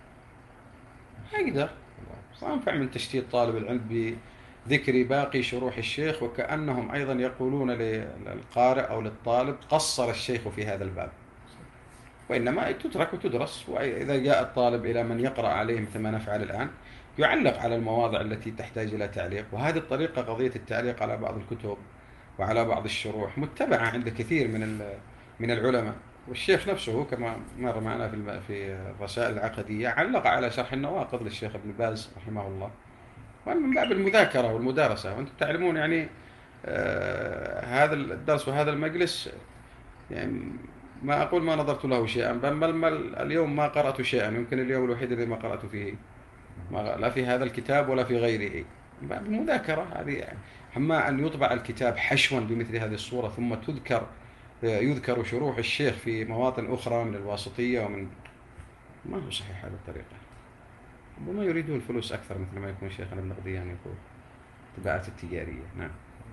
أقدر وأنفع من تشتيت طالب العلم بذكر باقي شروح الشيخ، وكأنهم أيضا يقولون للقارئ أو للطالب قصر الشيخ في هذا الباب، وإنما تترك وتدرس. وإذا جاء الطالب إلى من يقرأ عليه مثل ما نفعل الآن يعلق على المواضع التي تحتاج إلى تعليق. وهذه الطريقة قضية التعليق على بعض الكتب وعلى بعض الشروح متبعة عند كثير من العلماء. والشيخ نفسه كما مر معنا في الرسائل العقدية علق على شرح النواقض للشيخ ابن باز رحمه الله، ومن باب المذاكرة والمدارسة. وأنتم تعلمون يعني هذا الدرس وهذا المجلس يعني ما أقول ما نظرت له شيئا، بل اليوم ما قرأت شيئا، يمكن اليوم الوحيد الذي ما قرأت فيه لا في هذا الكتاب ولا في غيره. المذاكرة هذه، أما أن يطبع الكتاب حشوا بمثل هذه الصورة ثم يذكر شروح الشيخ في مواطن أخرى من الواسطية ما هو صحيح هذه الطريقة. وما يريدون الفلوس أكثر مثل ما يكون شيخنا ابن غديان يقول طباعة التجارية. نعم.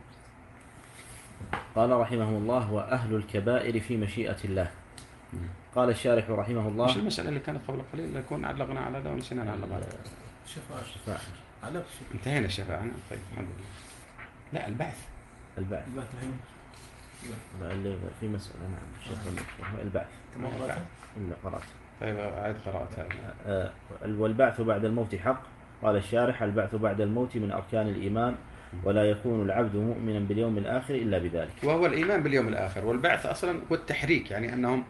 قال رحمه الله وأهل الكبائر في مشيئة الله. قال الشارح رحمه الله مش المسألة اللي كانت قبل قليل نكون علقنا على ده ونسينا نعلق على الشفاعة انتهينا الشفاعة. طيب الحمد لله. لا البعث في مسألة. نعم البعث كما قرأت إلا قرأت. طيب أعيد قراءتها. والبعث بعد الموت حق. قال الشارح البعث بعد الموت من أركان الإيمان، ولا يكون العبد مؤمنا باليوم الآخر إلا بذلك. وهو الإيمان باليوم الآخر. والبعث أصلا هو التحريك، يعني أنهم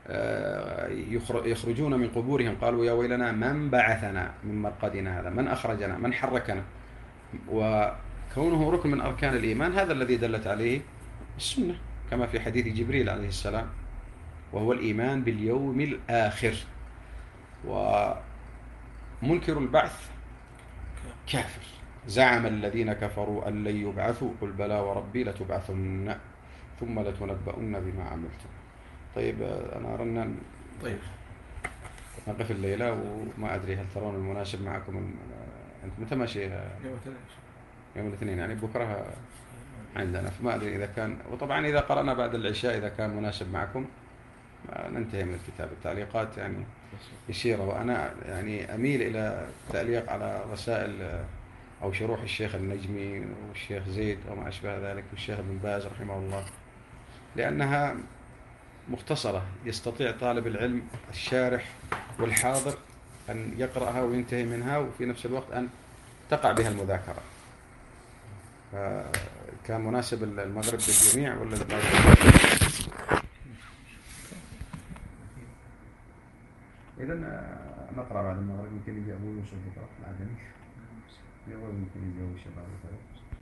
يخرجون من قبورهم قالوا يا ويلنا من بعثنا من مرقدنا هذا، من أخرجنا، من حركنا. وكونه ركن من أركان الإيمان هذا الذي دلت عليه السنة كما في حديث جبريل عليه السلام، وهو الإيمان باليوم الآخر. ومنكر البعث كافر. زعم الذين كفروا أن لن يبعثوا قل بلى وربي لتبعثن ثم لتنبؤن بما عملتم. طيب أنا أرى طيب نقف الليلة، وما أدري هل ترون المناسب معكم أنت متى ماشي؟ يوم يوم الاثنين يعني بكرة عندنا، فما أدري إذا كان، وطبعا إذا قرأنا بعد العشاء إذا كان مناسب معكم ننتهي من الكتاب. التعليقات يعني يسيرة، وأنا يعني أميل إلى التعليق على رسائل أو شروح الشيخ النجمي والشيخ زيد وما أشبه ذلك والشيخ ابن باز رحمه الله، لأنها مختصرة يستطيع طالب العلم الشارح والحاضر أن يقرأها وينتهي منها، وفي نفس الوقت أن تقع بها المذاكرة. كان مناسب المغرب للجميع ولا إذا نقرأ بعد المغرب. يمكن يجي أبو يوسف بكرة العدني، يمكن يجي أبو الشباب.